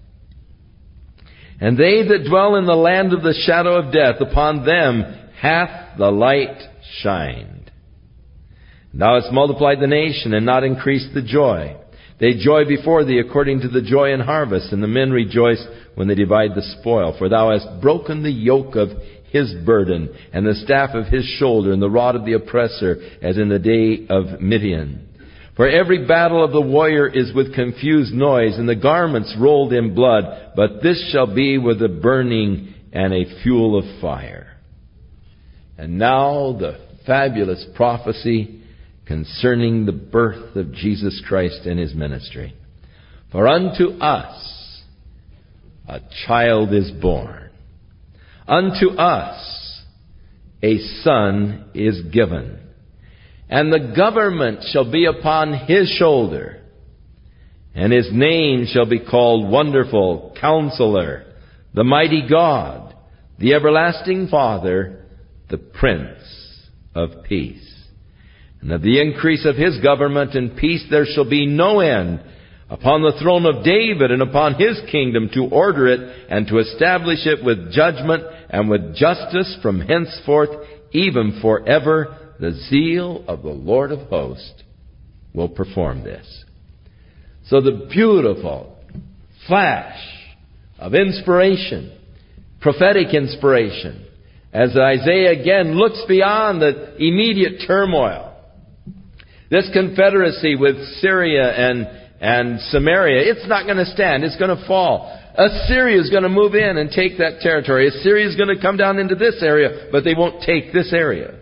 And they that dwell in the land of the shadow of death, upon them hath the light shined. Thou hast multiplied the nation and not increased the joy. They joy before thee according to the joy in harvest, and the men rejoice when they divide the spoil. For thou hast broken the yoke of his burden, and the staff of his shoulder, and the rod of the oppressor, as in the day of Midian. For every battle of the warrior is with confused noise, and the garments rolled in blood. But this shall be with a burning and a fuel of fire. And now the fabulous prophecy concerning the birth of Jesus Christ and his ministry. For unto us a child is born. Unto us a son is given. And the government shall be upon his shoulder. And his name shall be called Wonderful, Counselor, the Mighty God, the Everlasting Father, the Prince of Peace. And of the increase of his government and peace there shall be no end, upon the throne of David and upon his kingdom, to order it and to establish it with judgment and with justice from henceforth, even forever. The zeal of the Lord of hosts will perform this. So the beautiful flash of inspiration, prophetic inspiration, as Isaiah again looks beyond the immediate turmoil. This confederacy with Syria and, and Samaria, it's not going to stand. It's going to fall. Assyria is going to move in and take that territory. Assyria is going to come down into this area, but they won't take this area.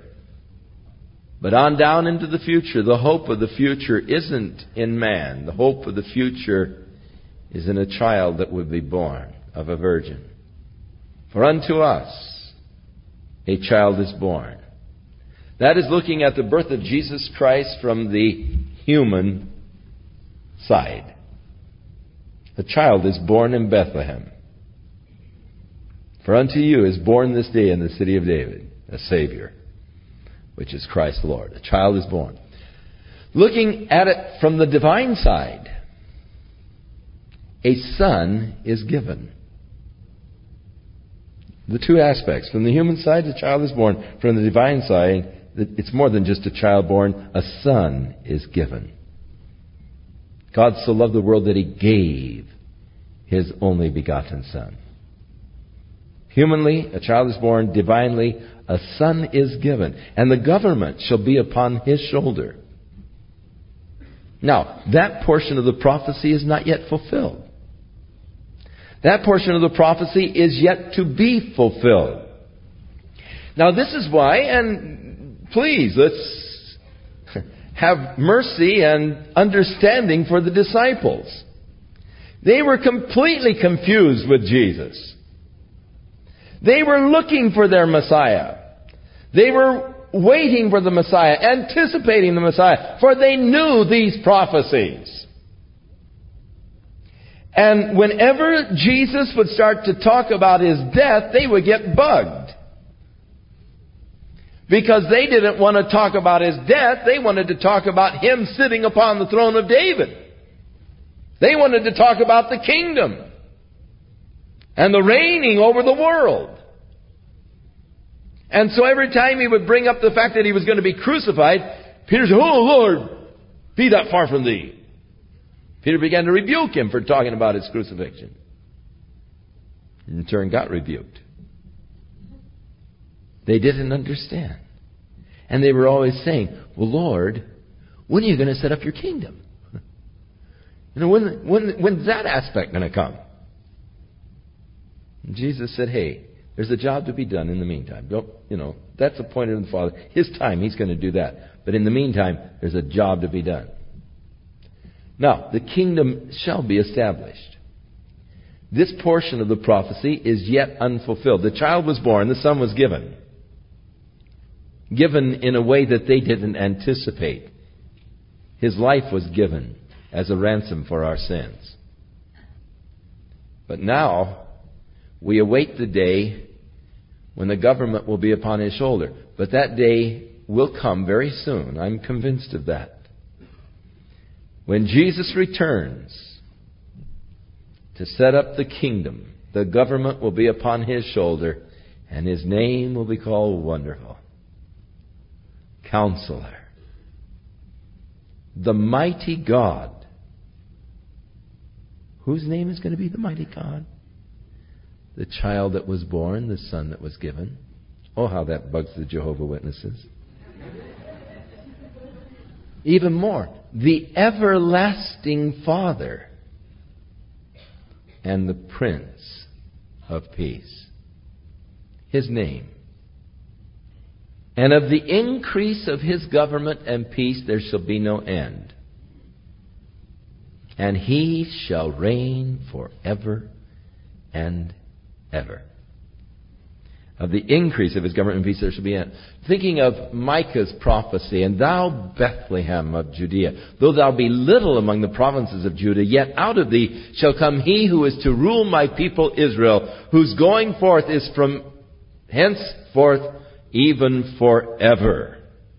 But on down into the future, the hope of the future isn't in man. The hope of the future is in a child that would be born of a virgin. For unto us a child is born. That is looking at the birth of Jesus Christ from the human side. A child is born in Bethlehem. For unto you is born this day in the city of David a Savior, which is Christ the Lord. A child is born. Looking at it from the divine side, a son is given. The two aspects. From the human side, a child is born. From the divine side, it's more than just a child born. A son is given. God so loved the world that he gave his only begotten Son. Humanly, a child is born. Divinely, a son is given, and the government shall be upon his shoulder. Now, that portion of the prophecy is not yet fulfilled. That portion of the prophecy is yet to be fulfilled. Now, this is why, and please, let's have mercy and understanding for the disciples. They were completely confused with Jesus. They were looking for their Messiah. They were waiting for the Messiah, anticipating the Messiah, for they knew these prophecies. And whenever Jesus would start to talk about his death, they would get bugged. Because they didn't want to talk about his death, they wanted to talk about him sitting upon the throne of David. They wanted to talk about the kingdom and the reigning over the world. And so every time he would bring up the fact that he was going to be crucified, Peter said, "Oh, Lord, be that far from thee." Peter began to rebuke him for talking about his crucifixion. In turn, got rebuked. They didn't understand. And they were always saying, "Well, Lord, when are you going to set up your kingdom? You know, when, when, when's that aspect going to come?" And Jesus said, "Hey, there's a job to be done in the meantime. Don't, you know, that's appointed in the Father. His time, He's going to do that. But in the meantime, there's a job to be done. Now, the kingdom shall be established. This portion of the prophecy is yet unfulfilled. The child was born, the son was given. Given in a way that they didn't anticipate. His life was given as a ransom for our sins. But now, we await the day when the government will be upon His shoulder. But that day will come very soon. I'm convinced of that. When Jesus returns to set up the kingdom, the government will be upon His shoulder, and His name will be called Wonderful, Counselor, the Mighty God. Whose name is going to be the Mighty God? The child that was born, the son that was given. Oh, how that bugs the Jehovah's Witnesses. Even more, the Everlasting Father and the Prince of Peace. His name. And of the increase of His government and peace there shall be no end. And He shall reign forever and ever. Of the increase of His government and peace there shall be an end. Thinking of Micah's prophecy, and thou, Bethlehem of Judea, though thou be little among the provinces of Judah, yet out of thee shall come He who is to rule my people Israel, whose going forth is from henceforth even forever.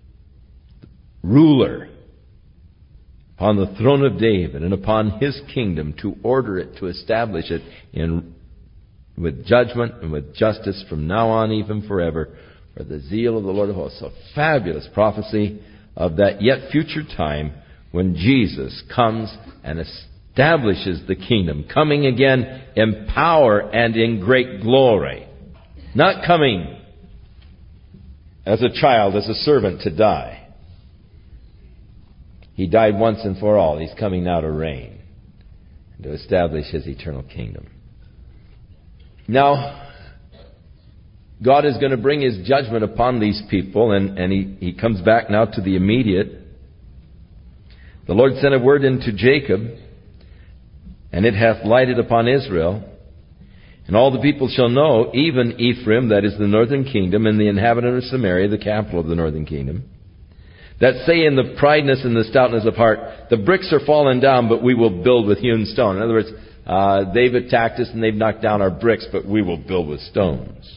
Ruler upon the throne of David and upon His kingdom, to order it, to establish it in with judgment and with justice from now on even forever, for the zeal of the Lord of hosts. A fabulous prophecy of that yet future time when Jesus comes and establishes the kingdom, coming again in power and in great glory. Not coming as a child, as a servant to die. He died once and for all. He's coming now to reign and to establish His eternal kingdom. Now, God is going to bring His judgment upon these people, and, and he, he comes back now to the immediate. The Lord sent a word into Jacob, and it hath lighted upon Israel. And all the people shall know, even Ephraim, that is the northern kingdom, and the inhabitant of Samaria, the capital of the northern kingdom, that say in the prideness and the stoutness of heart, the bricks are fallen down, but we will build with hewn stone. In other words, uh, they've attacked us and they've knocked down our bricks, but we will build with stones.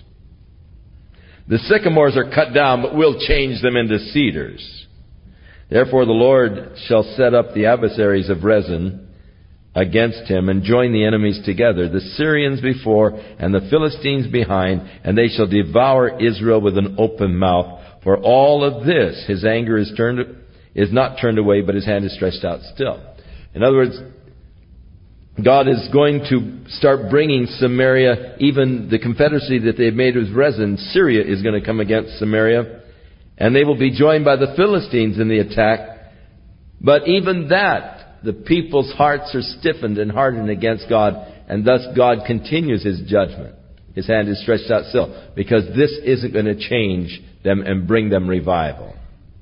The sycamores are cut down, but we'll change them into cedars. Therefore the Lord shall set up the adversaries of Rezin against him, and join the enemies together, the Syrians before and the Philistines behind, and they shall devour Israel with an open mouth. For all of this His anger is turned is not turned away, but His hand is stretched out still. In other words, God is going to start bringing Samaria, even the confederacy that they've made with Rezin, Syria is going to come against Samaria, and they will be joined by the Philistines in the attack. But even that, the people's hearts are stiffened and hardened against God, and thus God continues His judgment. His hand is stretched out still, because this isn't going to change them and bring them revival.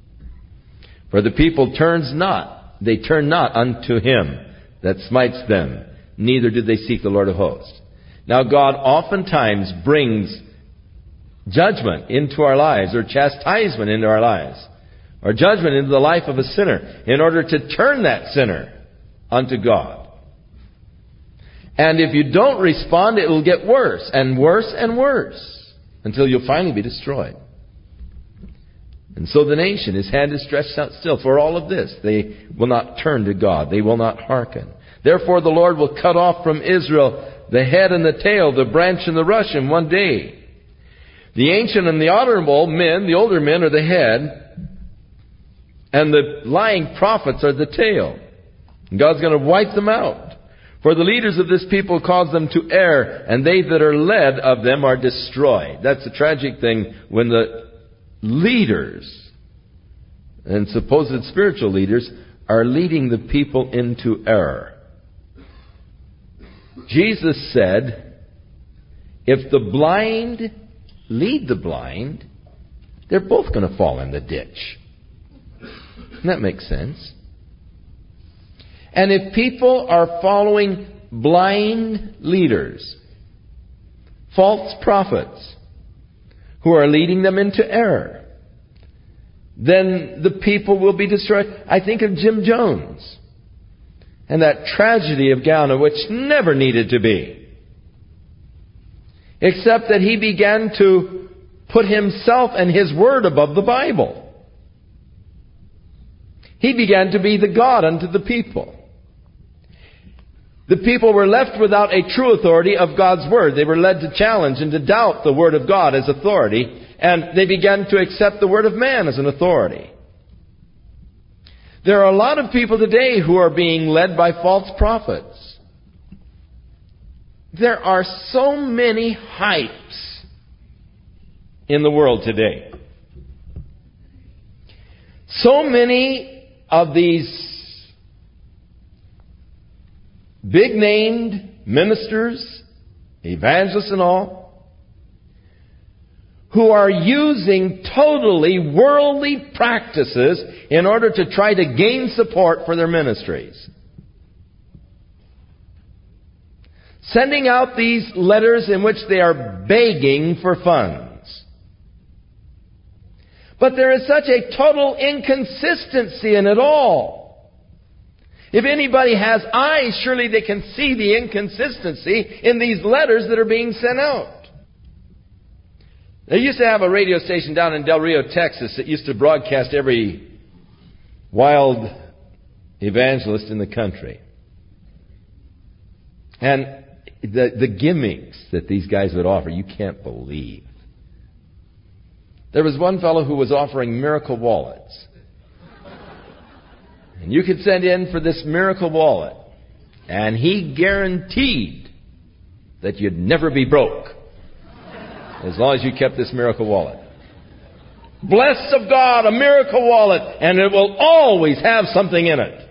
For the people turns not, they turn not unto Him that smites them, neither did they seek the Lord of hosts. Now God oftentimes brings judgment into our lives, or chastisement into our lives, or judgment into the life of a sinner, in order to turn that sinner unto God. And if you don't respond, it will get worse, and worse, and worse, until you'll finally be destroyed. And so the nation, His hand is stretched out still. For all of this, they will not turn to God. They will not hearken. Therefore the Lord will cut off from Israel the head and the tail, the branch and the rush in one day. The ancient and the honorable men, the older men, are the head, and the lying prophets are the tail. And God's going to wipe them out. For the leaders of this people cause them to err, and they that are led of them are destroyed. That's a tragic thing when the leaders and supposed spiritual leaders are leading the people into error. Jesus said, if the blind lead the blind, they're both going to fall in the ditch. Doesn't that make sense? And if people are following blind leaders, false prophets, who are leading them into error, then the people will be destroyed. I think of Jim Jones and that tragedy of Ghana, which never needed to be. Except that he began to put himself and his word above the Bible. He began to be the God unto the people. The people were left without a true authority of God's word. They were led to challenge and to doubt the word of God as authority, and they began to accept the word of man as an authority. There are a lot of people today who are being led by false prophets. There are so many hypes in the world today. So many of these big-named ministers, evangelists and all, who are using totally worldly practices in order to try to gain support for their ministries. Sending out these letters in which they are begging for funds. But there is such a total inconsistency in it all. If anybody has eyes, surely they can see the inconsistency in these letters that are being sent out. They used to have a radio station down in Del Rio, Texas, that used to broadcast every wild evangelist in the country. And the, the gimmicks that these guys would offer, you can't believe. There was one fellow who was offering miracle wallets. And you could send in for this miracle wallet, and he guaranteed that you'd never be broke as long as you kept this miracle wallet. Blessed of God, a miracle wallet, and it will always have something in it.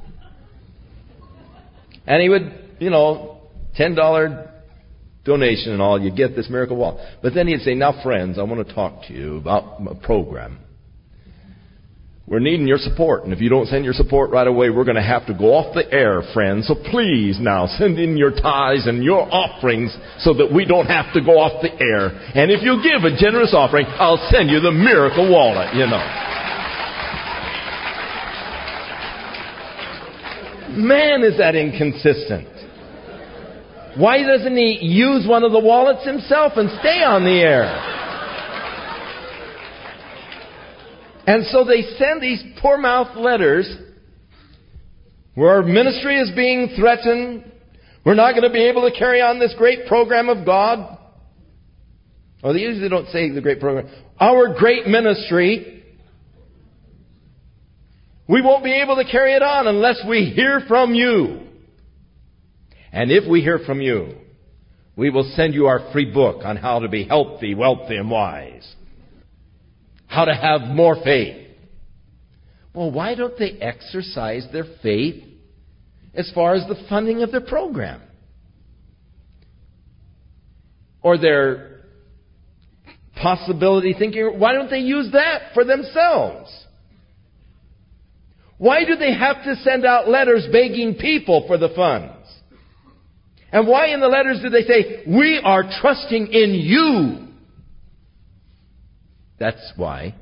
And he would, you know, ten dollars donation and all, you get this miracle wallet. But then he'd say, now friends, I want to talk to you about a program. We're needing your support, and if you don't send your support right away, we're going to have to go off the air, friends. So please now send in your tithes and your offerings so that we don't have to go off the air. And if you give a generous offering, I'll send you the miracle wallet, you know. Man, is that inconsistent. Why doesn't he use one of the wallets himself and stay on the air? And so they send these poor-mouthed letters where our ministry is being threatened. We're not going to be able to carry on this great program of God. Well, they usually don't say the great program. Our great ministry. We won't be able to carry it on unless we hear from you. And if we hear from you, we will send you our free book on how to be healthy, wealthy, and wise. How to have more faith. Well, why don't they exercise their faith as far as the funding of their program? Or their possibility thinking, why don't they use that for themselves? Why do they have to send out letters begging people for the funds? And why in the letters do they say, we are trusting in you? That's why.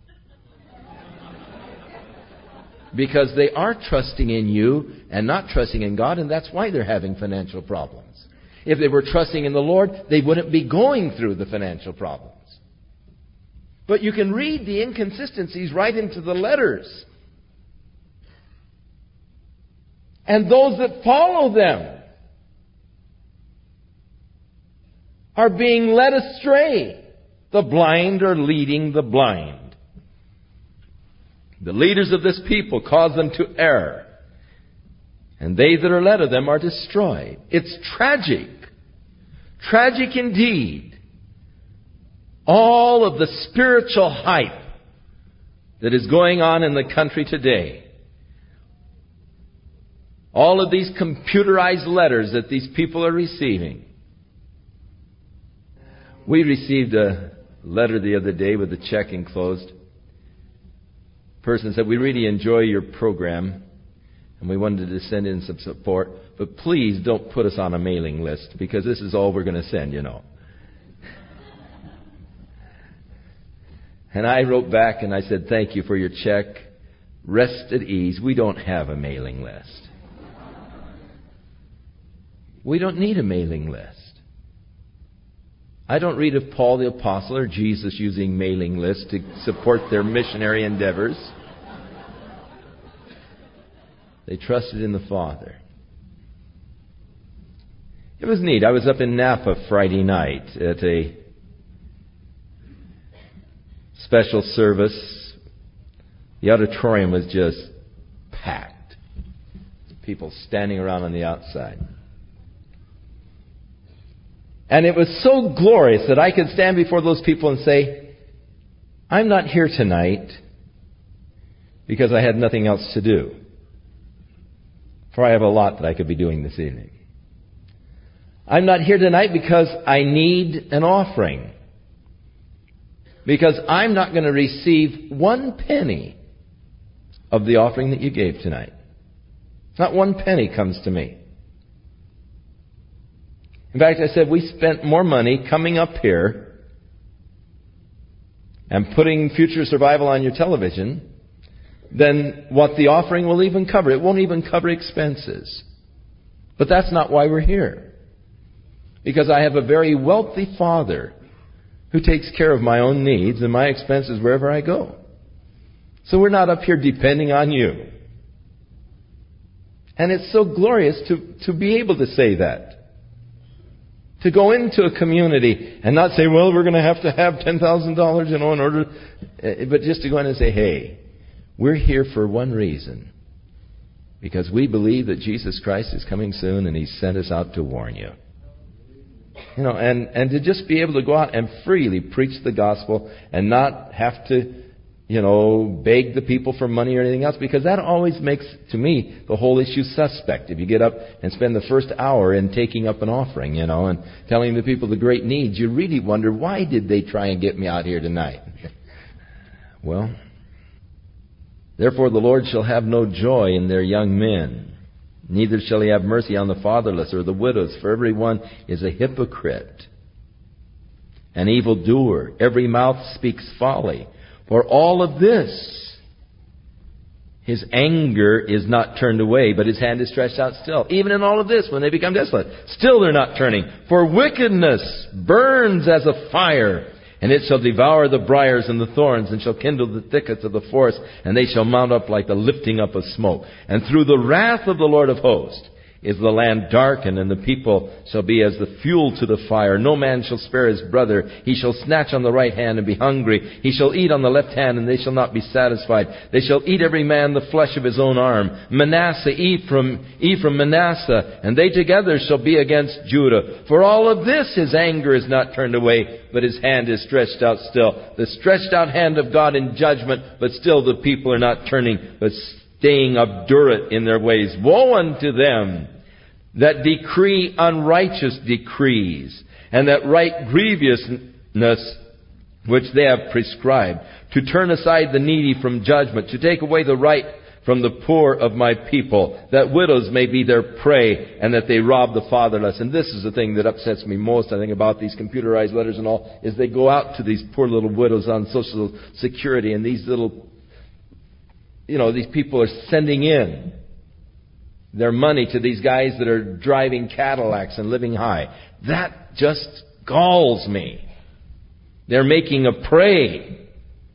Because they are trusting in you and not trusting in God, and that's why they're having financial problems. If they were trusting in the Lord, they wouldn't be going through the financial problems. But you can read the inconsistencies right into the letters. And those that follow them are being led astray. The blind are leading the blind. The leaders of this people cause them to err, and they that are led of them are destroyed. It's tragic. Tragic indeed. All of the spiritual hype that is going on in the country today. All of these computerized letters that these people are receiving. We received a letter the other day with the check enclosed. Person said, we really enjoy your program and we wanted to send in some support, but please don't put us on a mailing list because this is all we're going to send, you know. And I wrote back and I said, thank you for your check. Rest at ease. We don't have a mailing list. We don't need a mailing list. I don't read of Paul the Apostle or Jesus using mailing lists to support their missionary endeavors. They trusted in the Father. It was neat. I was up in Napa Friday night at a special service. The auditorium was just packed. People standing around on the outside. And it was so glorious that I could stand before those people and say, I'm not here tonight because I had nothing else to do. For I have a lot that I could be doing this evening. I'm not here tonight because I need an offering. Because I'm not going to receive one penny of the offering that you gave tonight. Not one penny comes to me. In fact, I said we spent more money coming up here and putting Future Survival on your television than what the offering will even cover. It won't even cover expenses. But that's not why we're here. Because I have a very wealthy Father who takes care of my own needs and my expenses wherever I go. So we're not up here depending on you. And it's so glorious to, to be able to say that. To go into a community and not say, well, we're going to have to have ten thousand dollars, you know, in order, but just to go in and say, hey, we're here for one reason. Because we believe that Jesus Christ is coming soon and He sent us out to warn you. You know, and, and to just be able to go out and freely preach the gospel and not have to, you know, beg the people for money or anything else, because that always makes, to me, the whole issue suspect. If you get up and spend the first hour in taking up an offering, you know, and telling the people the great needs, you really wonder, why did they try and get me out here tonight? Well, therefore the Lord shall have no joy in their young men, neither shall He have mercy on the fatherless or the widows, for every one is a hypocrite, an evildoer. Every mouth speaks folly. For all of this, His anger is not turned away, but His hand is stretched out still. Even in all of this, when they become desolate, still they're not turning. For wickedness burns as a fire, and it shall devour the briars and the thorns, and shall kindle the thickets of the forest, and they shall mount up like the lifting up of smoke. And through the wrath of the Lord of hosts is the land darkened, and the people shall be as the fuel to the fire. No man shall spare his brother. He shall snatch on the right hand and be hungry. He shall eat on the left hand, and they shall not be satisfied. They shall eat every man the flesh of his own arm. Manasseh, Ephraim, Ephraim, Manasseh, and they together shall be against Judah. For all of this his anger is not turned away, but his hand is stretched out still. The stretched out hand of God in judgment, but still the people are not turning, but staying obdurate in their ways. Woe unto them that decree unrighteous decrees, and that write grievousness which they have prescribed, to turn aside the needy from judgment, to take away the right from the poor of my people, that widows may be their prey, and that they rob the fatherless. And this is the thing that upsets me most, I think, about these computerized letters and all, is they go out to these poor little widows on Social Security, and these little, you know, these people are sending in their money to these guys that are driving Cadillacs and living high. That just galls me. They're making a prey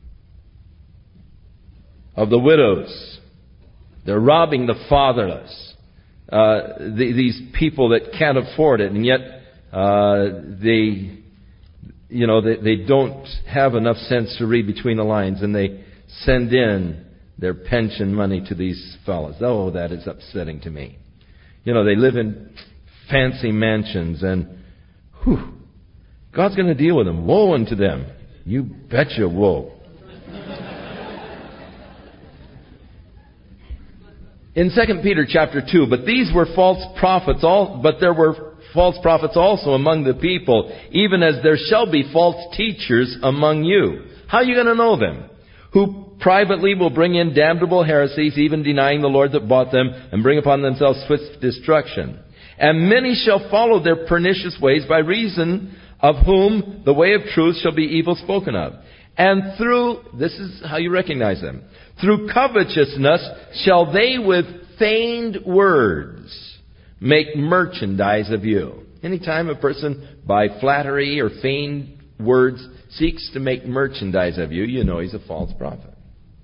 of the widows. They're robbing the fatherless. Uh, the, these people that can't afford it, and yet uh, they, you know, they, they don't have enough sense to read between the lines, and they send in their pension money to these fellows. Oh, that is upsetting to me. You know, they live in fancy mansions, and whew, God's going to deal with them. Woe unto them. You betcha woe. In Second Peter chapter two, but these were false prophets, all, but there were false prophets also among the people, even as there shall be false teachers among you. How are you going to know them? Who privately will bring in damnable heresies, even denying the Lord that bought them, and bring upon themselves swift destruction. And many shall follow their pernicious ways, by reason of whom the way of truth shall be evil spoken of. And through, this is how you recognize them, through covetousness shall they with feigned words make merchandise of you. Anytime a person by flattery or feigned words seeks to make merchandise of you, you know he's a false prophet.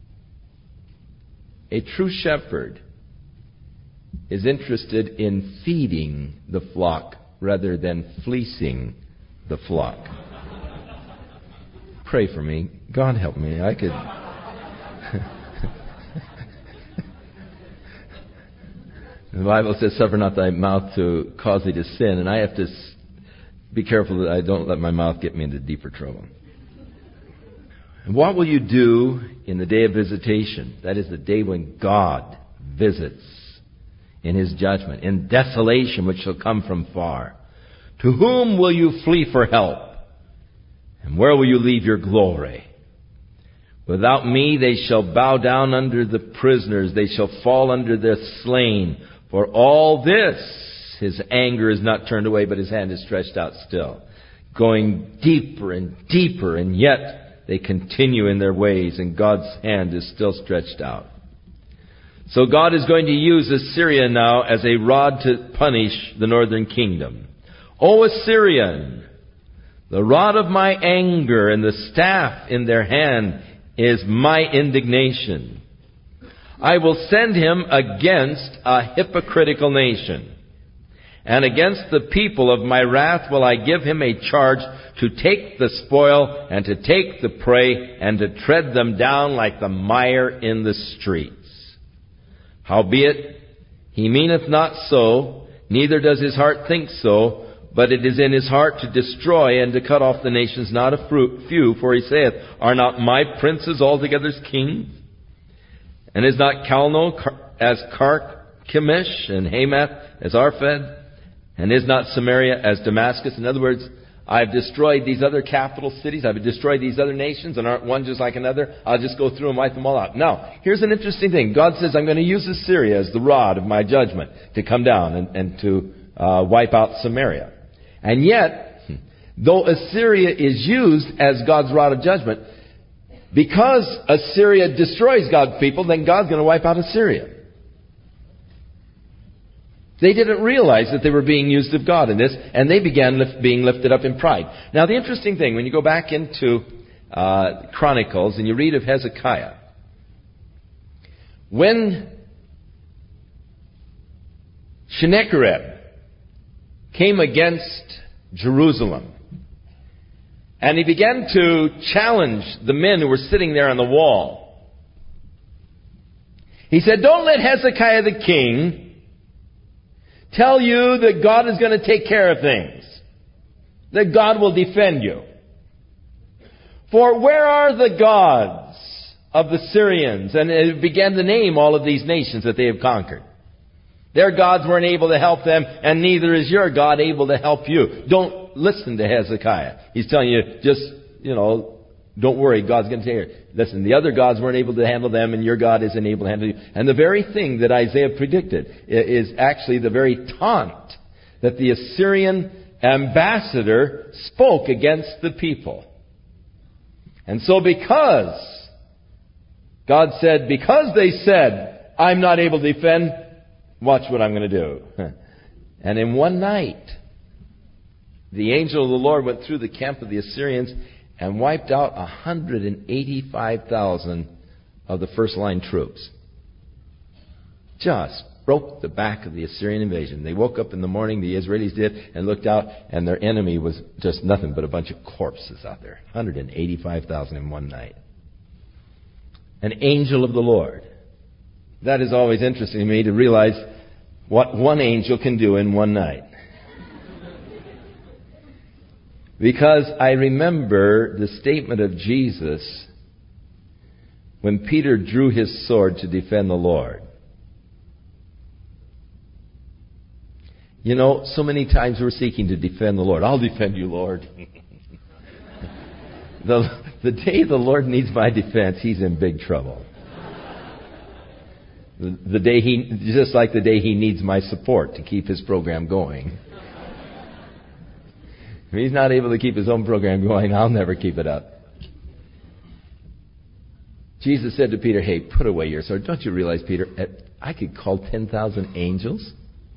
A true shepherd is interested in feeding the flock rather than fleecing the flock. Pray for me. God help me. I could... The Bible says, suffer not thy mouth to cause thee to sin. And I have to be careful that I don't let my mouth get me into deeper trouble. And what will you do in the day of visitation? That is the day when God visits in His judgment, in desolation which shall come from far. To whom will you flee for help? And where will you leave your glory? Without me they shall bow down under the prisoners. They shall fall under the slain. For all this, His anger is not turned away, but His hand is stretched out still. Going deeper and deeper, and yet they continue in their ways, and God's hand is still stretched out. So God is going to use Assyria now as a rod to punish the northern kingdom. O Assyrian, the rod of my anger and the staff in their hand is my indignation. I will send him against a hypocritical nation. And against the people of my wrath will I give him a charge to take the spoil and to take the prey and to tread them down like the mire in the streets. Howbeit, he meaneth not so, neither does his heart think so, but it is in his heart to destroy and to cut off the nations, not a few. For he saith, are not my princes altogether kings? And is not Calno as Carchemish, and Hamath as Arphad? And is not Samaria as Damascus? In other words, I've destroyed these other capital cities. I've destroyed these other nations, and aren't one just like another? I'll just go through and wipe them all out. Now, here's an interesting thing. God says, I'm going to use Assyria as the rod of my judgment to come down and, and to uh, wipe out Samaria. And yet, though Assyria is used as God's rod of judgment, because Assyria destroys God's people, then God's going to wipe out Assyria. They didn't realize that they were being used of God in this, and they began lift, being lifted up in pride. Now, the interesting thing, when you go back into uh, Chronicles and you read of Hezekiah, when Sennacherib came against Jerusalem, and he began to challenge the men who were sitting there on the wall, he said, don't let Hezekiah the king tell you that God is going to take care of things, that God will defend you. For where are the gods of the Syrians? And it began to name all of these nations that they have conquered. Their gods weren't able to help them, and neither is your God able to help you. Don't listen to Hezekiah. He's telling you, just, you know, don't worry, God's going to take care. Listen, the other gods weren't able to handle them, and your God isn't able to handle you. And the very thing that Isaiah predicted is actually the very taunt that the Assyrian ambassador spoke against the people. And so because God said, because they said, I'm not able to defend, watch what I'm going to do. And in one night, the angel of the Lord went through the camp of the Assyrians and wiped out one hundred eighty-five thousand of the first line troops. Just broke the back of the Assyrian invasion. They woke up in the morning, the Israelis did, and looked out, and their enemy was just nothing but a bunch of corpses out there. one hundred eighty-five thousand in one night. An angel of the Lord. That is always interesting to me, to realize what one angel can do in one night. Because I remember the statement of Jesus when Peter drew his sword to defend the Lord. You know, so many times we're seeking to defend the Lord. I'll defend you, Lord. the, the day the Lord needs my defense, He's in big trouble. The, the day he, just like the day He needs my support to keep His program going. If He's not able to keep His own program going, I'll never keep it up. Jesus said to Peter, hey, put away your sword. Don't you realize, Peter, I could call ten thousand angels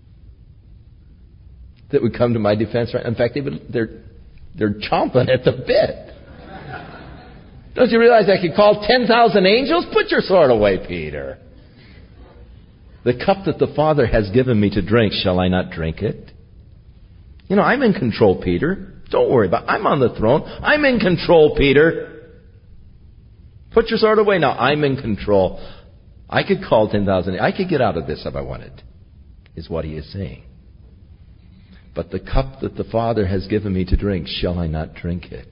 that would come to my defense. Right? In fact, they would, they're, they're chomping at the bit. Don't you realize I could call ten thousand angels? Put your sword away, Peter. The cup that the Father has given me to drink, shall I not drink it? You know, I'm in control, Peter. Don't worry about it. I'm on the throne. I'm in control, Peter. Put your sword away now. I'm in control. I could call ten thousand. I could get out of this if I wanted, is what He is saying. But the cup that the Father has given me to drink, shall I not drink it?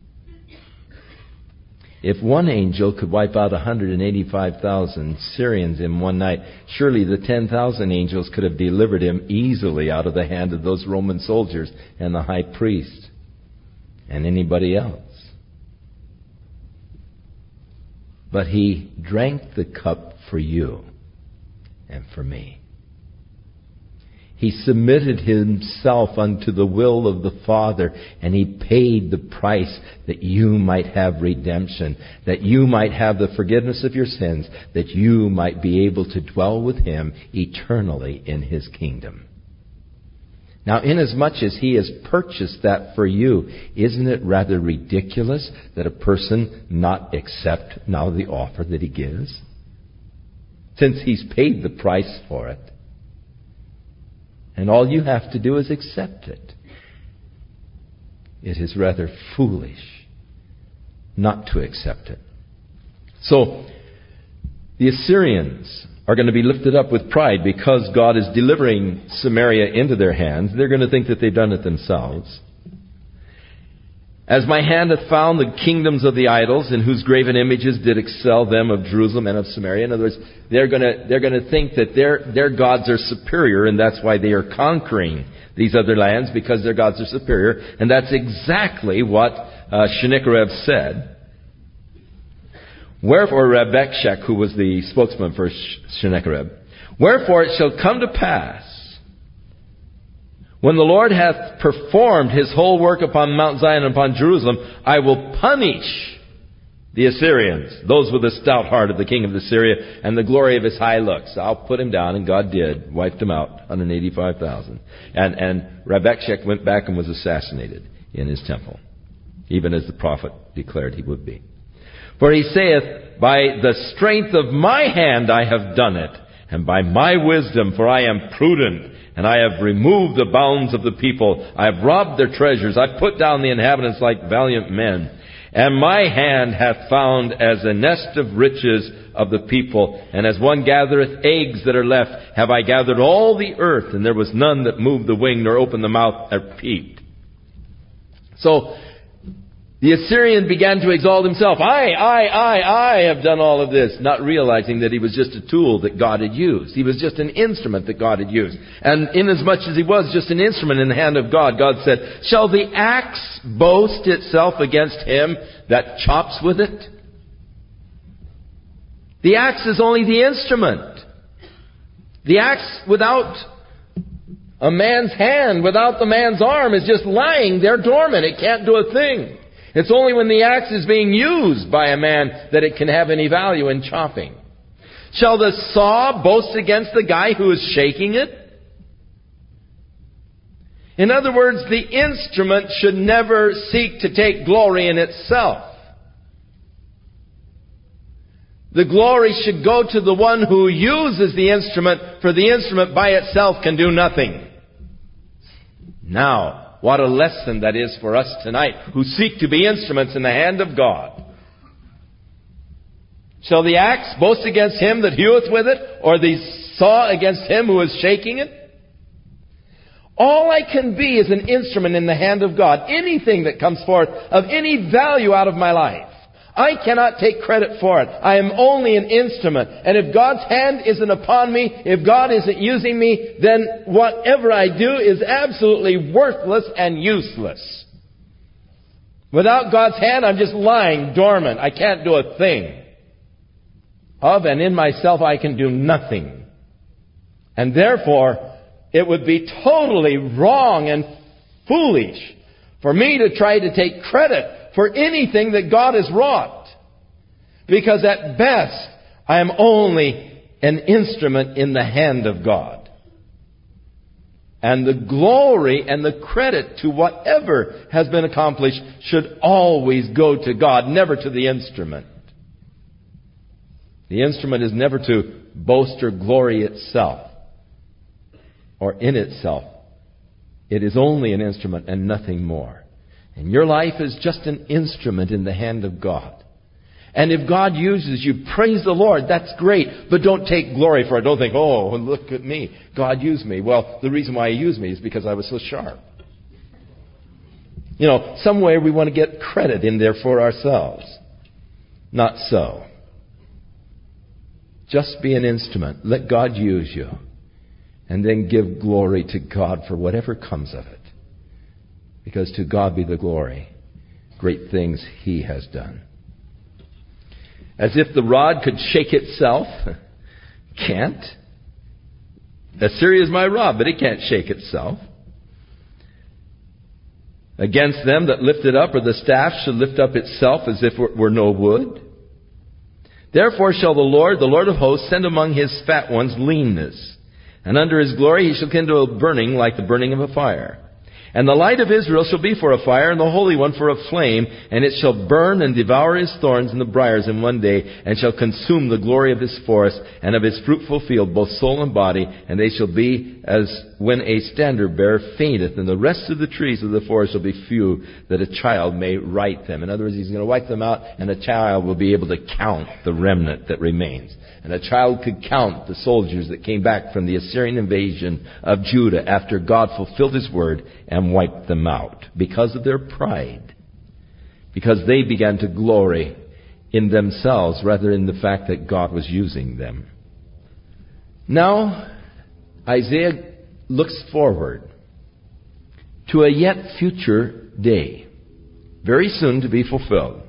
If one angel could wipe out one hundred eighty-five thousand Syrians in one night, surely the ten thousand angels could have delivered him easily out of the hand of those Roman soldiers and the high priest and anybody else. But He drank the cup for you and for me. He submitted Himself unto the will of the Father, and He paid the price that you might have redemption, that you might have the forgiveness of your sins, that you might be able to dwell with Him eternally in His kingdom. Now, inasmuch as He has purchased that for you, isn't it rather ridiculous that a person not accept now the offer that He gives? Since He's paid the price for it. And all you have to do is accept it. It is rather foolish not to accept it. So, the Assyrians are going to be lifted up with pride because God is delivering Samaria into their hands. They're going to think that they've done it themselves. As my hand hath found the kingdoms of the idols, in whose graven images did excel them of Jerusalem and of Samaria. In other words, they're going to they're going to think that their their gods are superior, and that's why they are conquering these other lands, because their gods are superior. And that's exactly what uh, Sennacherib said. Wherefore Rabekshak, who was the spokesman for Sennacherib, wherefore it shall come to pass, when the Lord hath performed His whole work upon Mount Zion and upon Jerusalem, I will punish the Assyrians, those with the stout heart of the king of Assyria, and the glory of his high looks. I'll put him down, and God did, wiped him out, one hundred eighty-five thousand. And, and Rabekshak went back and was assassinated in his temple, even as the prophet declared he would be. For he saith, by the strength of my hand I have done it, and by my wisdom, for I am prudent, and I have removed the bounds of the people. I have robbed their treasures. I have put down the inhabitants like valiant men. And my hand hath found as a nest of riches of the people. And as one gathereth eggs that are left, have I gathered all the earth. And there was none that moved the wing, nor opened the mouth, or peeped. So, the Assyrian began to exalt himself. I, I, I, I have done all of this, not realizing that he was just a tool that God had used. He was just an instrument that God had used. And inasmuch as he was just an instrument in the hand of God, God said, shall the axe boast itself against him that chops with it? The axe is only the instrument. The axe without a man's hand, without the man's arm, is just lying there dormant. It can't do a thing. It's only when the axe is being used by a man that it can have any value in chopping. Shall the saw boast against the guy who is shaking it? In other words, the instrument should never seek to take glory in itself. The glory should go to the one who uses the instrument, for the instrument by itself can do nothing. Now, what a lesson that is for us tonight, who seek to be instruments in the hand of God. Shall the axe boast against him that heweth with it, or the saw against him who is shaking it? All I can be is an instrument in the hand of God. Anything that comes forth of any value out of my life, I cannot take credit for it. I am only an instrument. And if God's hand isn't upon me, if God isn't using me, then whatever I do is absolutely worthless and useless. Without God's hand, I'm just lying dormant. I can't do a thing. Of and in myself, I can do nothing. And therefore, it would be totally wrong and foolish for me to try to take credit for anything that God has wrought. Because at best, I am only an instrument in the hand of God. And the glory and the credit to whatever has been accomplished should always go to God, never to the instrument. The instrument is never to boast or glory itself or in itself. It is only an instrument and nothing more. And your life is just an instrument in the hand of God. And if God uses you, praise the Lord, that's great. But don't take glory for it. Don't think, oh, look at me. God used me. Well, the reason why He used me is because I was so sharp. You know, somewhere we want to get credit in there for ourselves. Not so. Just be an instrument. Let God use you. And then give glory to God for whatever comes of it. Because to God be the glory. Great things He has done. As if the rod could shake itself. Can't. Assyria is my rod, but it can't shake itself. Against them that lift it up, or the staff should lift up itself as if it were no wood. Therefore shall the Lord, the Lord of hosts, send among His fat ones leanness. And under His glory He shall kindle a burning like the burning of a fire. And the light of Israel shall be for a fire, and the Holy One for a flame, and it shall burn and devour his thorns and the briars in one day, and shall consume the glory of his forest and of his fruitful field, both soul and body, and they shall be as when a standard bearer fainteth, and the rest of the trees of the forest shall be few, that a child may write them. In other words, He's going to wipe them out, and a child will be able to count the remnant that remains. And a child could count the soldiers that came back from the Assyrian invasion of Judah after God fulfilled His word and wiped them out because of their pride. Because they began to glory in themselves rather than the fact that God was using them. Now, Isaiah looks forward to a yet future day, very soon to be fulfilled,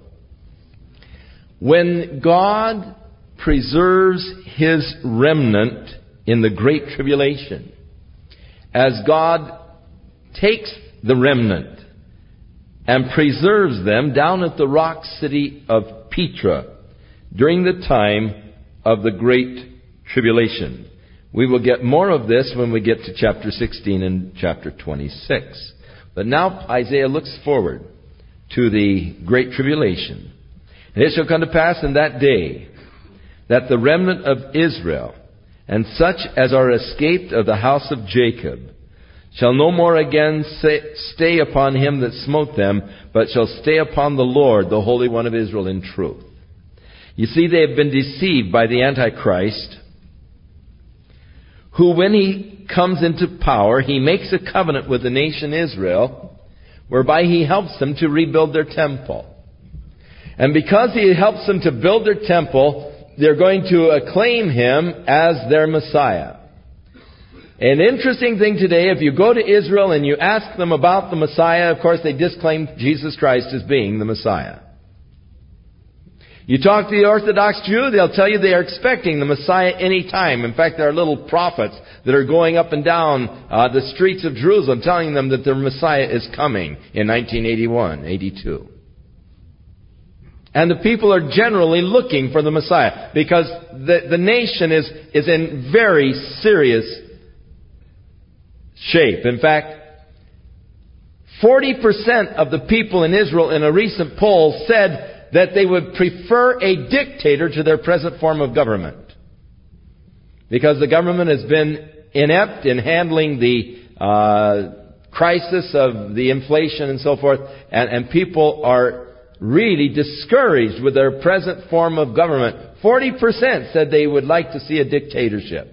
when God preserves His remnant in the great tribulation. As God takes the remnant and preserves them down at the rock city of Petra during the time of the great tribulation. We will get more of this when we get to chapter sixteen and chapter twenty-six. But now Isaiah looks forward to the great tribulation. And it shall come to pass in that day that the remnant of Israel, and such as are escaped of the house of Jacob, shall no more again say, stay upon him that smote them, but shall stay upon the Lord, the Holy One of Israel, in truth. You see, they have been deceived by the Antichrist, who, when he comes into power, he makes a covenant with the nation Israel, whereby he helps them to rebuild their temple. And because he helps them to build their temple, they're going to acclaim him as their Messiah. An interesting thing today, if you go to Israel and you ask them about the Messiah, of course they disclaim Jesus Christ as being the Messiah. You talk to the Orthodox Jew, they'll tell you they are expecting the Messiah any time. In fact, there are little prophets that are going up and down uh, the streets of Jerusalem telling them that their Messiah is coming in nineteen eighty-one, eighty-two. And the people are generally looking for the Messiah because the, the nation is, is in very serious shape. In fact, forty percent of the people in Israel in a recent poll said that they would prefer a dictator to their present form of government. Because the government has been inept in handling the uh, crisis of the inflation and so forth, and, and people are really discouraged with their present form of government. forty percent said they would like to see a dictatorship.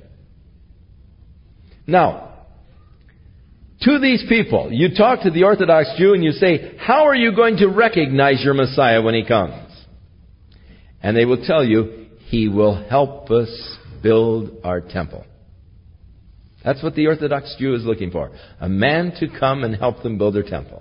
Now, to these people, you talk to the Orthodox Jew and you say, how are you going to recognize your Messiah when he comes? And they will tell you, He will help us build our temple. That's what the Orthodox Jew is looking for. A man to come and help them build their temple.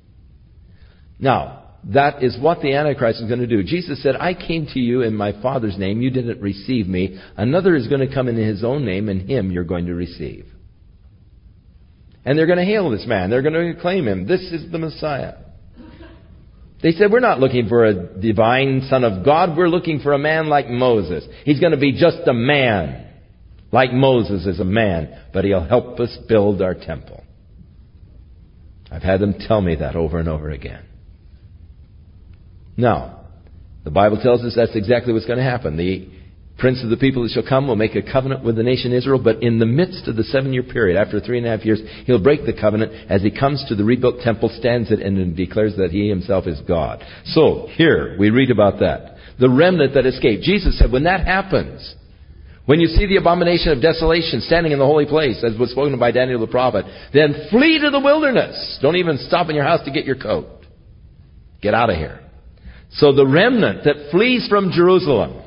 Now, that is what the Antichrist is going to do. Jesus said, I came to you in my Father's name. You didn't receive me. Another is going to come in His own name, and Him you're going to receive. And they're going to hail this man. They're going to acclaim Him. This is the Messiah. They said, we're not looking for a divine Son of God. We're looking for a man like Moses. He's going to be just a man. Like Moses is a man. But He'll help us build our temple. I've had them tell me that over and over again. Now, the Bible tells us that's exactly what's going to happen. The Prince of the people that shall come will make a covenant with the nation Israel, but in the midst of the seven-year period, after three and a half years, He'll break the covenant as He comes to the rebuilt temple, stands it, and declares that He Himself is God. So, here, we read about that. The remnant that escaped. Jesus said, when that happens, when you see the abomination of desolation standing in the holy place, as was spoken by Daniel the prophet, then flee to the wilderness. Don't even stop in your house to get your coat. Get out of here. So the remnant that flees from Jerusalem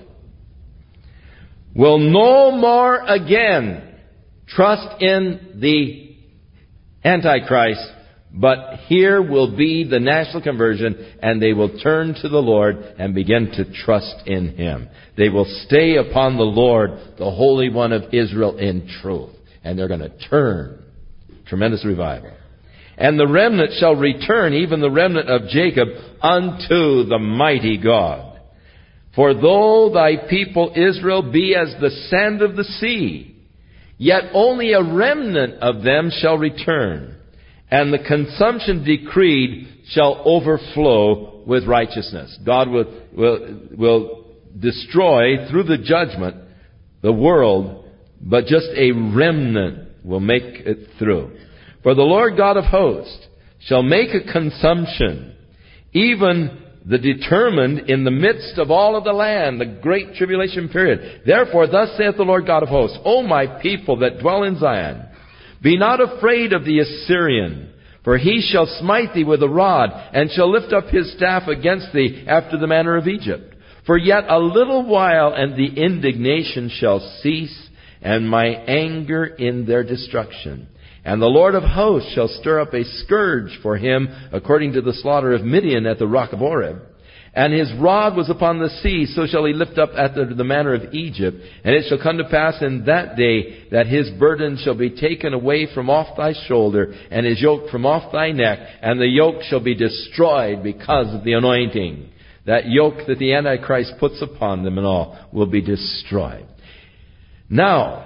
will no more again trust in the Antichrist, but here will be the national conversion, and they will turn to the Lord and begin to trust in Him. They will stay upon the Lord, the Holy One of Israel, in truth. And they're going to turn. Tremendous revival. And the remnant shall return, even the remnant of Jacob, unto the mighty God. For though thy people Israel be as the sand of the sea, yet only a remnant of them shall return, and the consumption decreed shall overflow with righteousness. God will, will, will destroy through the judgment the world, but just a remnant will make it through. For the Lord God of hosts shall make a consumption, even the determined in the midst of all of the land, the great tribulation period. Therefore, thus saith the Lord God of hosts, O my people that dwell in Zion, be not afraid of the Assyrian, for he shall smite thee with a rod, and shall lift up his staff against thee after the manner of Egypt. For yet a little while, and the indignation shall cease, and my anger in their destruction. And the Lord of hosts shall stir up a scourge for him, according to the slaughter of Midian at the rock of Oreb. And his rod was upon the sea, so shall he lift up after the manner of Egypt. And it shall come to pass in that day that his burden shall be taken away from off thy shoulder, and his yoke from off thy neck, and the yoke shall be destroyed because of the anointing. That yoke that the Antichrist puts upon them and all will be destroyed. Now,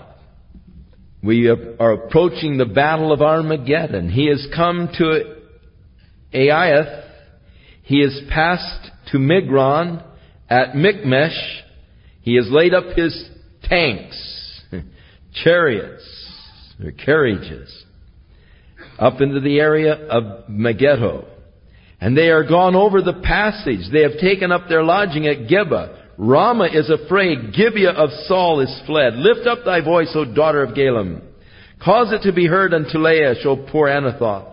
we are approaching the battle of Armageddon. He has come to Aiath. He has passed to Migron. At Michmash, he has laid up his tanks, chariots, or carriages, up into the area of Megiddo. And they are gone over the passage. They have taken up their lodging at Gibeah. Ramah is afraid. Gibeah of Saul is fled. Lift up thy voice, O daughter of Galem. Cause it to be heard unto Laish, O poor Anathoth.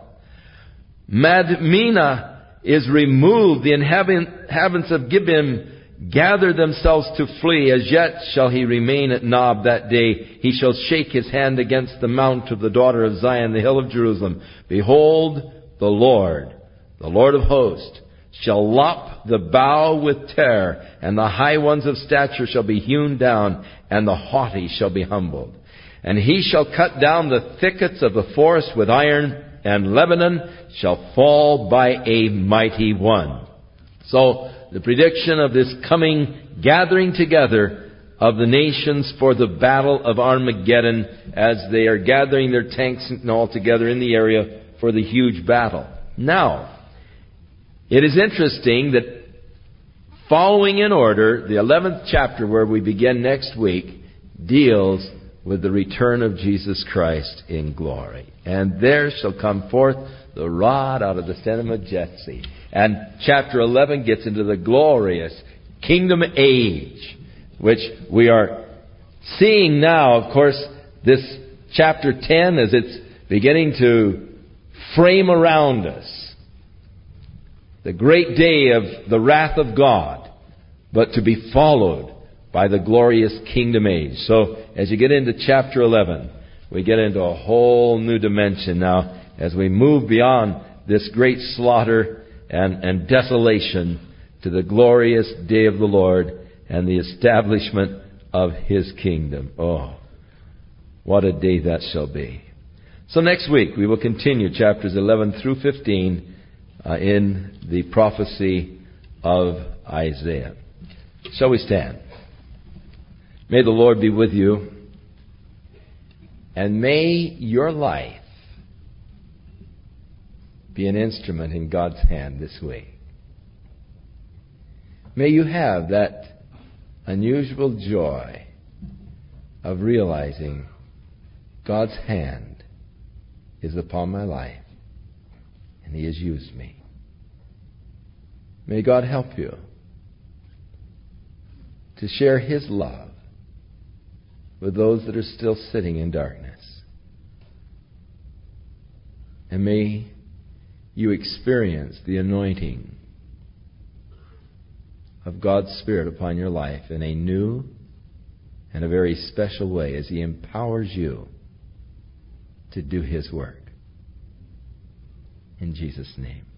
Madmenah is removed. The inhabitants of Gibeon gather themselves to flee. As yet shall he remain at Nob that day. He shall shake his hand against the mount of the daughter of Zion, the hill of Jerusalem. Behold, the Lord, the Lord of hosts, shall lop the bough with terror, and the high ones of stature shall be hewn down, and the haughty shall be humbled. And he shall cut down the thickets of the forest with iron, and Lebanon shall fall by a mighty one. So, the prediction of this coming gathering together of the nations for the battle of Armageddon, as they are gathering their tanks and all together in the area for the huge battle. Now, it is interesting that following in order, the eleventh chapter where we begin next week deals with the return of Jesus Christ in glory. And there shall come forth the rod out of the stem of Jesse. And chapter eleven gets into the glorious kingdom age, which we are seeing now. Of course, this chapter ten, as it's beginning to frame around us, the great day of the wrath of God, but to be followed by the glorious kingdom age. So as you get into chapter eleven, we get into a whole new dimension now as we move beyond this great slaughter and, and desolation to the glorious day of the Lord and the establishment of His kingdom. Oh, what a day that shall be. So next week we will continue chapters eleven through fifteen uh, in the prophecy of Isaiah. Shall we stand? May the Lord be with you, and may your life be an instrument in God's hand this week. May you have that unusual joy of realizing God's hand is upon my life and He has used me. May God help you to share His love with those that are still sitting in darkness. And may you experience the anointing of God's Spirit upon your life in a new and a very special way as He empowers you to do His work. In Jesus' name.